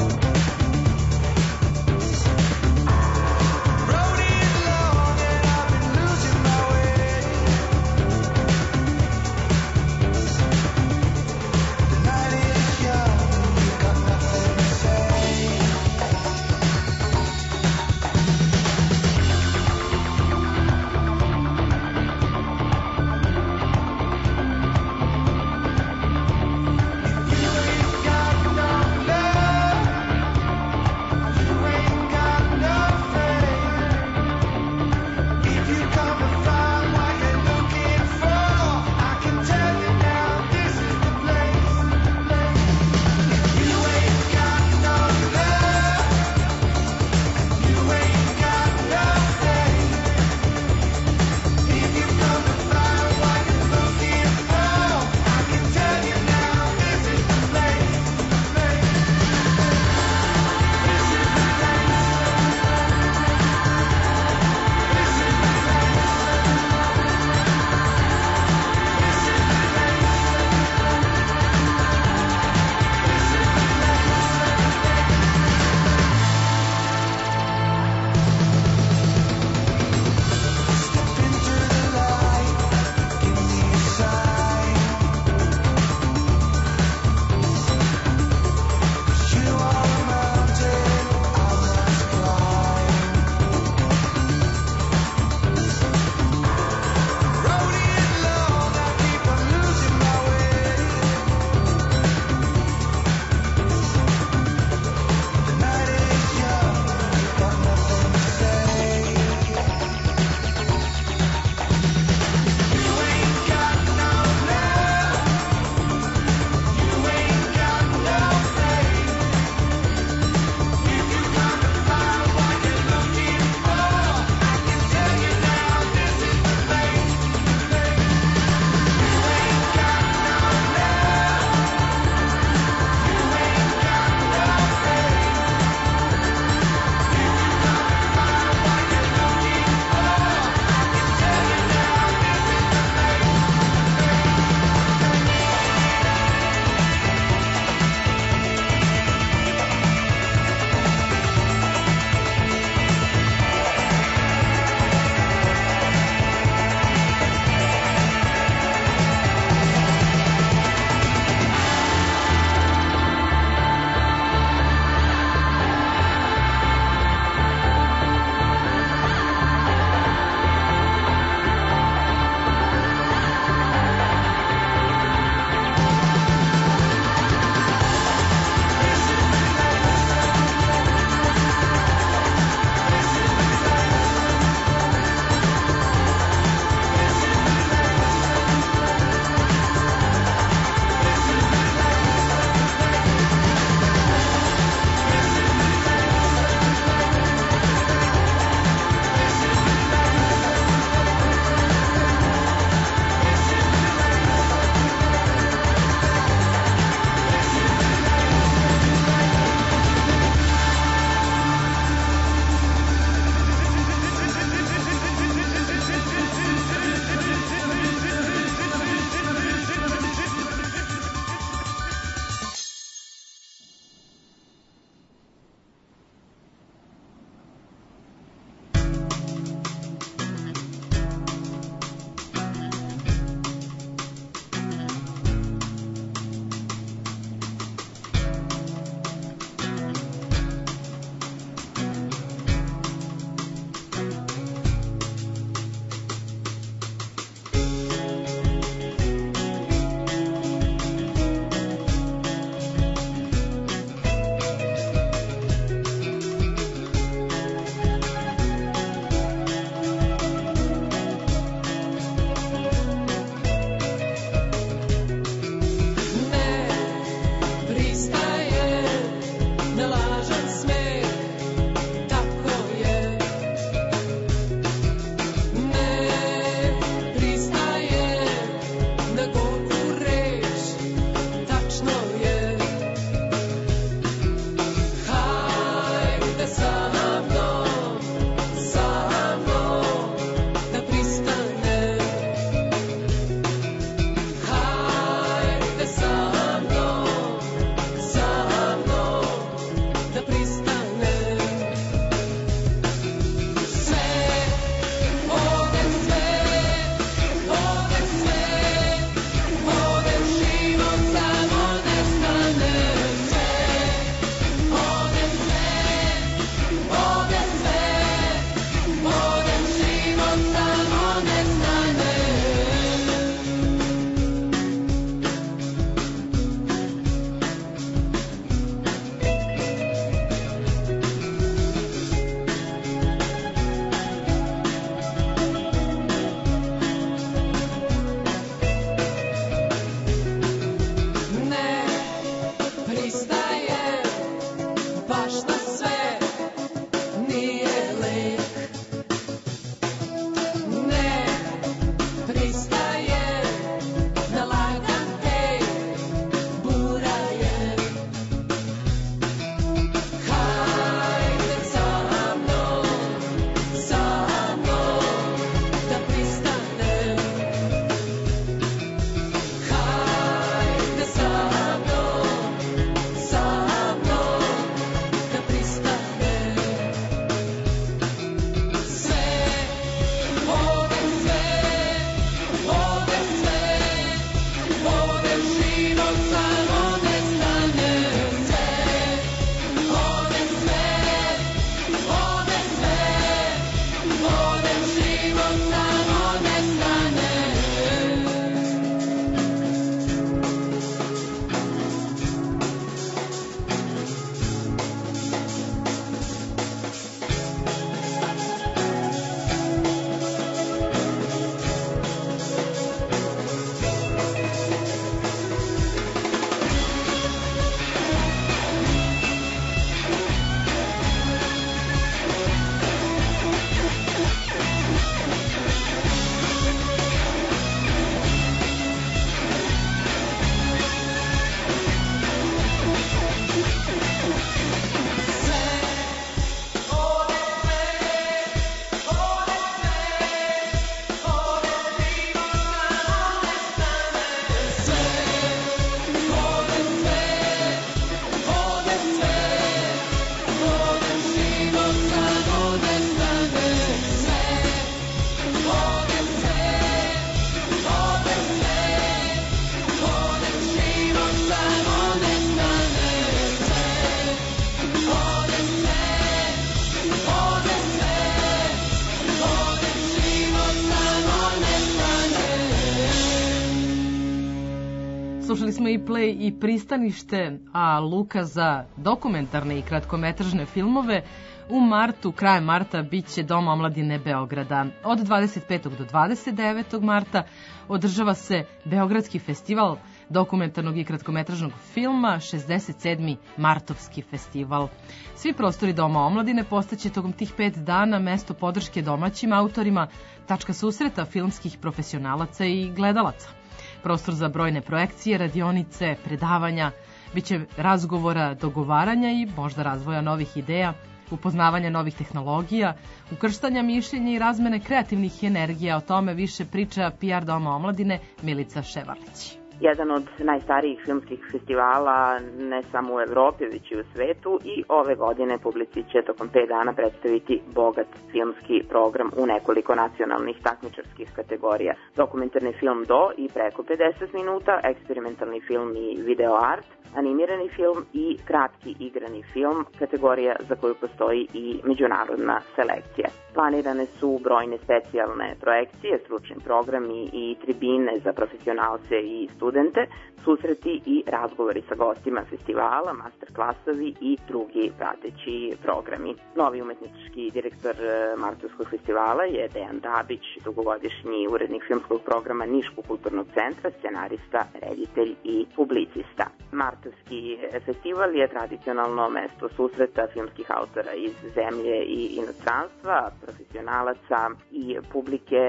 Ripley i pristanište, a luka za dokumentarne i kratkometražne filmove, u martu, krajem marta, bit će Dom omladine Beograda. Od dvadeset petog do dvadeset devetog marta održava se Beogradski festival dokumentarnog i kratkometražnog filma, šezdeset sedmi Martovski festival. Svi prostori Doma omladine postaće tokom tih pet dana mesto podrške domaćim autorima, tačka susreta filmskih profesionalaca i gledalaca. Prostor za brojne projekcije, radionice, predavanja, biće razgovora, dogovaranja i možda razvoja novih ideja, upoznavanja novih tehnologija, ukrštanja mišljenja i razmene kreativnih energija. O tome više priča P R Doma omladine Milica Ševarlić.
Jedan od najstarijih filmskih festivala ne samo u Evropi, već i u svetu, i ove godine publici će tokom pet dana predstaviti bogat filmski program u nekoliko nacionalnih takmičarskih kategorija. Dokumentarni film do i preko pedeset minuta, eksperimentalni film i video art, animirani film i kratki igrani film, kategorija za koju postoji i međunarodna selekcija. Planirane su brojne specijalne projekcije, stručni programi i tribine za profesionalce i studente, susreti i razgovori sa gostima festivala, master klasovi i drugi prateći programi. Novi umetnički direktor Martovskog festivala je Dejan Dabić, dugogodišnji urednik filmskog programa Niškog kulturnog centra, scenarista, reditelj i publicista. Martovski festival je tradicionalno mesto susreta filmskih autora iz zemlje i inostranstva, profesionalaca i publike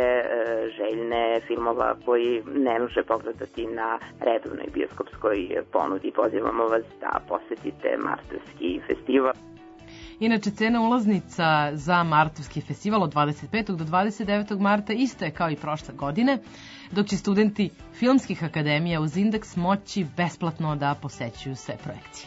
željne filmova koji ne može pogledati na redovnoj bioskopskoj ponudi. Pozivamo vas da posetite Martovski festival.
Inače, cena ulaznica za Martovski festival od dvadeset petog do dvadeset devetog marta isto je kao i prošle godine, dok će studenti filmskih akademija uz indeks moći besplatno da posećuju sve projekcije.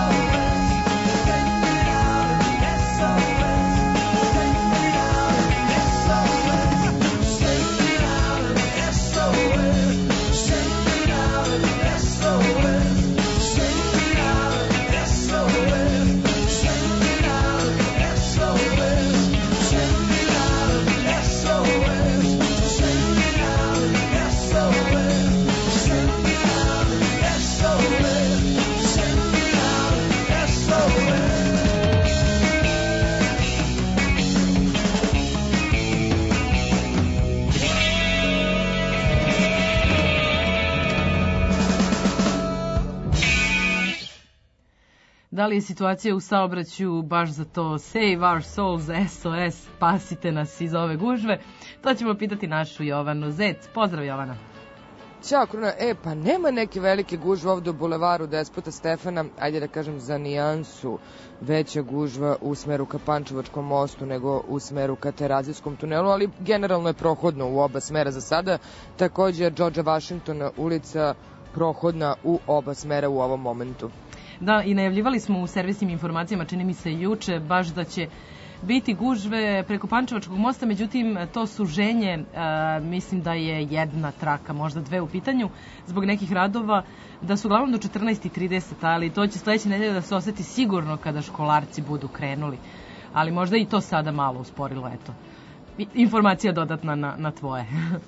Da li je situacija u saobraćaju baš za to Save Our Souls, S O S, spasite nas iz ove gužve? To ćemo pitati našu Jovanu Zec. Pozdrav, Jovana.
Ćao, Kruna. E, pa nema neke velike gužve ovde u bulevaru Despota Stefana, ajde da kažem za nijansu veća gužva u smeru ka Pančevačkom mostu nego u smeru ka Terazijskom tunelu, ali generalno je prohodno u oba smera za sada. Takođe, Georgea Washingtona ulica prohodna u oba smera u ovom momentu.
Da, i najavljivali smo u servisnim informacijama, čini mi se juče, baš da će biti gužve preko Pančevačkog mosta, međutim to suženje, e, mislim da je jedna traka, možda dve u pitanju, zbog nekih radova, da su uglavnom do četrnaest i trideset, ali to će sledeće nedelje da se oseti sigurno kada školarci budu krenuli. Ali možda i to sada malo usporilo, eto. Informacija dodatna na, na tvoje.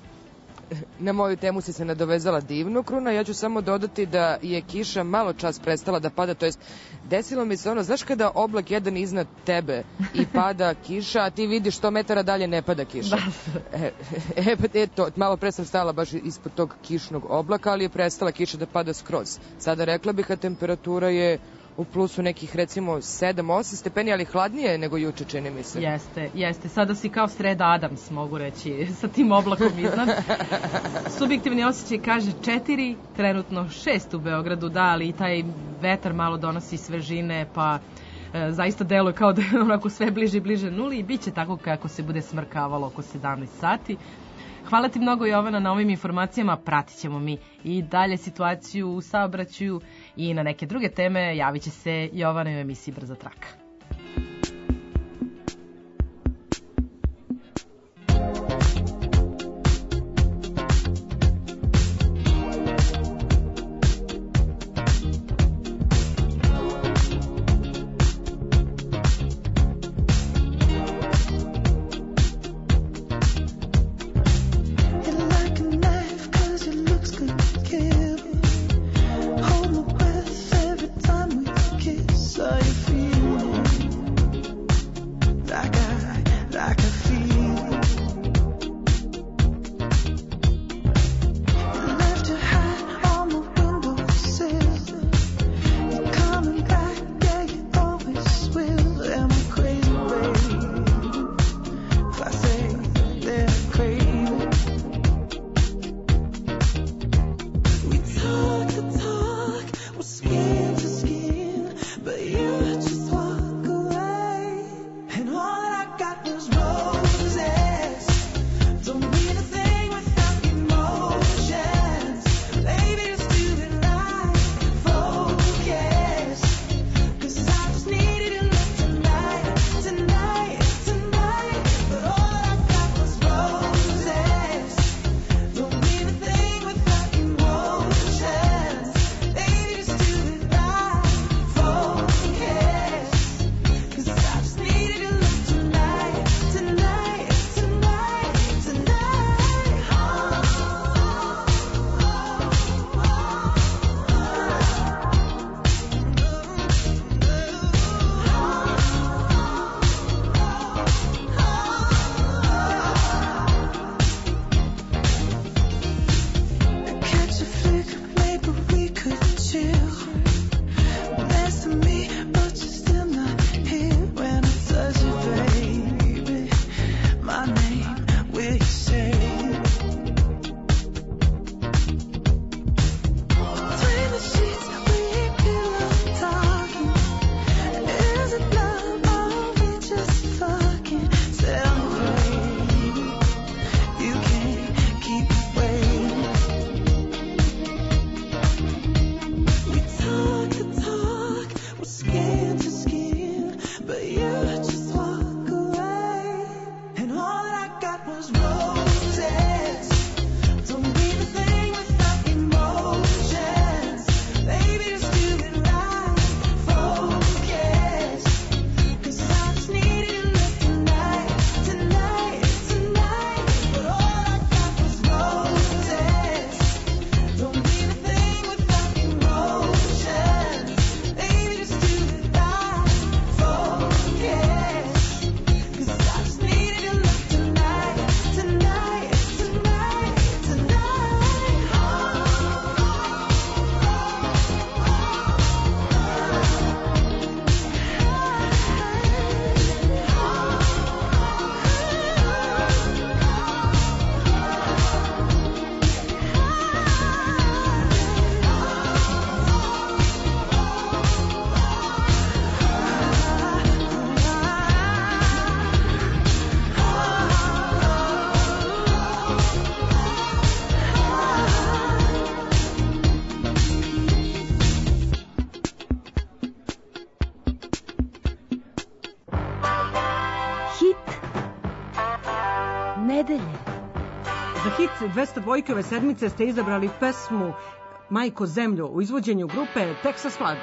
Na moju temu si se nadovezala divno, Kruna. Ja ću samo dodati da je kiša malo čas prestala da pada, to jest desilo mi se ono, znaš kada oblak jedan iznad tebe i pada kiša, a ti vidiš sto metara dalje ne pada kiša. E, e, eto, malo pre sam stala baš ispod tog kišnog oblaka, ali je prestala kiša da pada skroz. Sada rekla bih, a temperatura je u plusu nekih recimo sedam osam stepeni, ali hladnije nego juče, čini mi se.
Jeste, jeste. Sada si kao Sreda Adams, mogu reći, sa tim oblakom iznad. Subjektivni osjećaj kaže četiri, trenutno šest u Beogradu, da, ali i taj vetar malo donosi svežine, pa e, zaista deluje kao da je onako sve bliže i bliže nuli i bit će tako kako se bude smrkavalo oko sedamnaest sati. Hvala ti mnogo, Jovana, na ovim informacijama. Pratit ćemo mi i dalje situaciju u saobraćaju i na neke druge teme javit će se Jovana u emisiji Brza traka.
Hold my breath every time we kiss. Are you feeling
nedelje.
Za hit dvesta dvojke ove sedmice ste izabrali pesmu Majko zemljo u izvođenju grupe Texas Flood.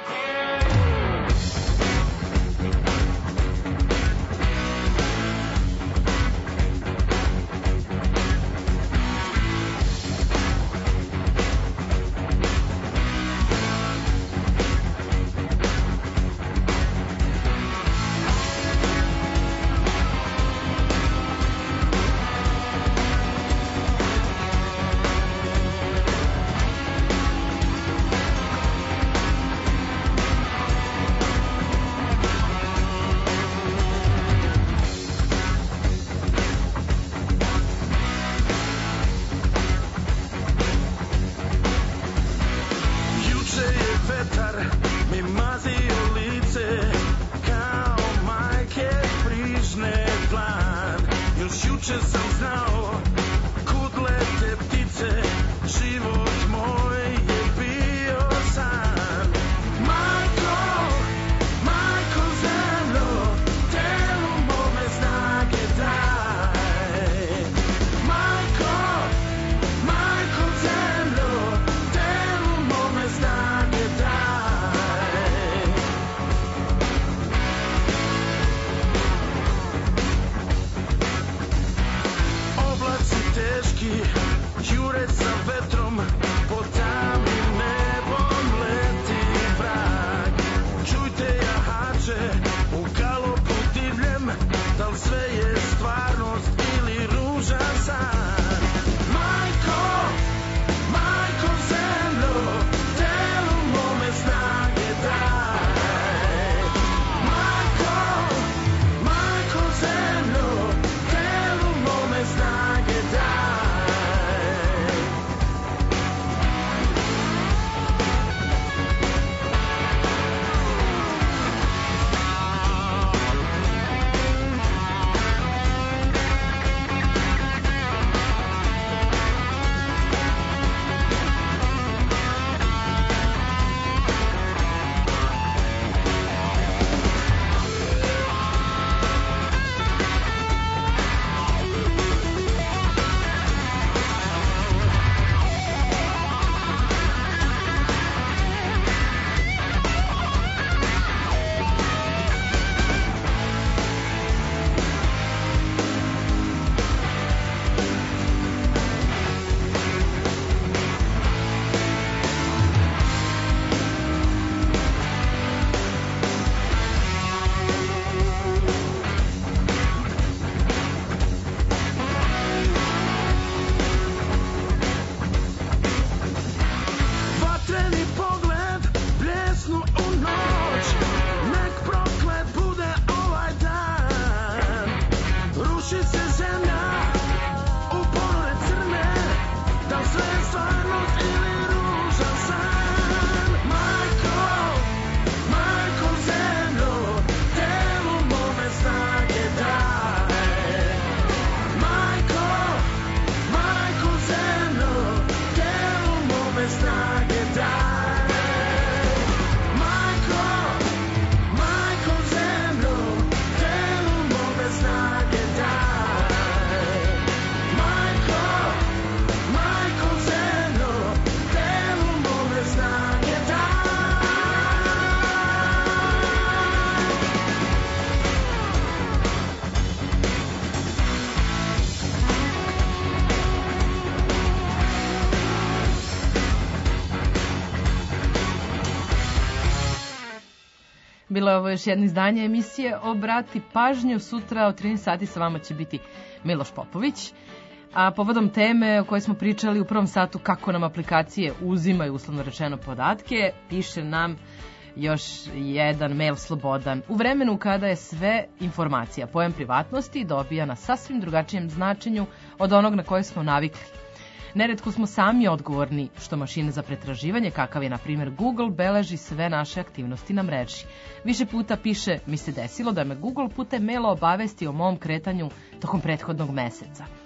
Bilo je ovo još jedno izdanje emisije Obrati pažnju. Sutra od trinaest sati sa vama će biti Miloš Popović. A povodom teme o kojoj smo pričali u prvom satu, kako nam aplikacije uzimaju, uslovno rečeno, podatke, piše nam još jedan mail slobodan. U vremenu kada je sve informacija, pojam privatnosti, dobija na sasvim drugačijem značenju od onog na koje smo navikli. Neretko smo sami odgovorni što mašine za pretraživanje, kakav je na primjer Google, beleži sve naše aktivnosti na mreži. Više puta piše, mi se desilo da me Google putem maila obavesti o mom kretanju tokom prethodnog meseca.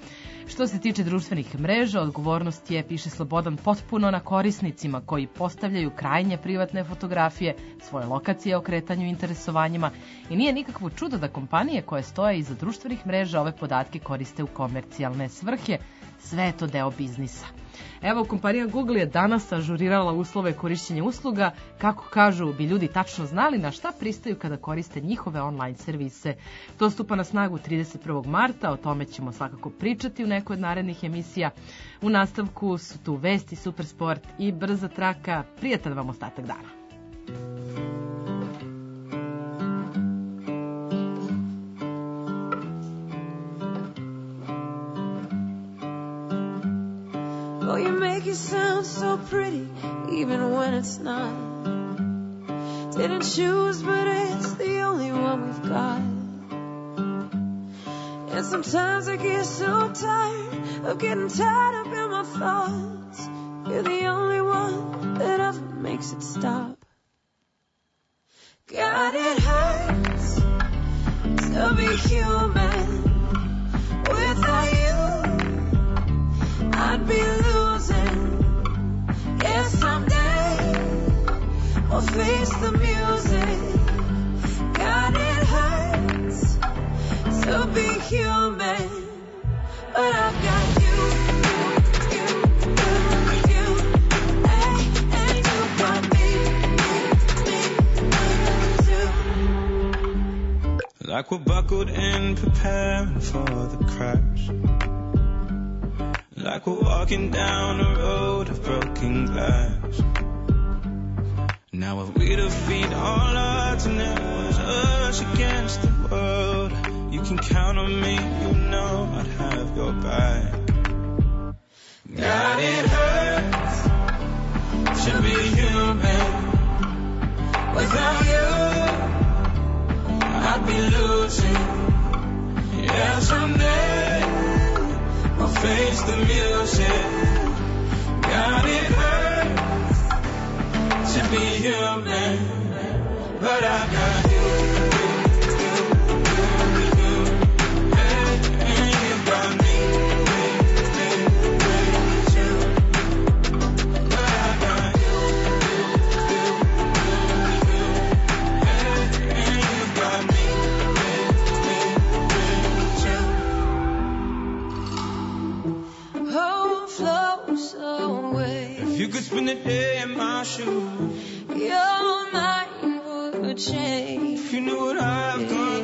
Što se tiče društvenih mreža, odgovornost je, piše Slobodan, potpuno na korisnicima koji postavljaju krajnje privatne fotografije, svoje lokacije o kretanju i interesovanjima i nije nikakvo čudo da kompanije koje stoje iza društvenih mreža ove podatke koriste u komercijalne svrhe. Sve je to deo biznisa. Evo, kompanija Google je danas ažurirala uslove korišćenja usluga, kako kažu bi ljudi tačno znali na šta pristaju kada koriste njihove online servise. To stupa na snagu trideset prvog marta, o tome ćemo svakako pričati u nekoj od narednih emisija. U nastavku su tu vesti, supersport i brza traka. Prijatan vam ostatak dana.
Oh, you make it sound so pretty, even when it's not. Didn't choose, but it's the only one we've got. And sometimes I get so tired of getting tied up in my thoughts. You're the only one that ever makes it stop. God, it hurts to be human. Without you, I'd be losing. Yeah, someday we'll face the music. God, it hurts to be human, but I've got you, you, you, you, you, hey, and you got me, me, me, too.
Like we're buckled in, preparing for the crash. Like we're walking down a road of broken glass. Now if we defeat all odds and it was us against the world, you can count on me, you know I'd have your back. God, it hurts to be human. Without you, I'd be losing. Yeah, someday we'll face the music. God, it hurts to be human, but I got you, you, you, you, and, and you got me, me, me, me, too. But I got you, you, you, you, and, and you got me, me, me, me, too.
Hope flows away.
If you could spend a day in my shoes,
your mind would change.
if you knew what I've gone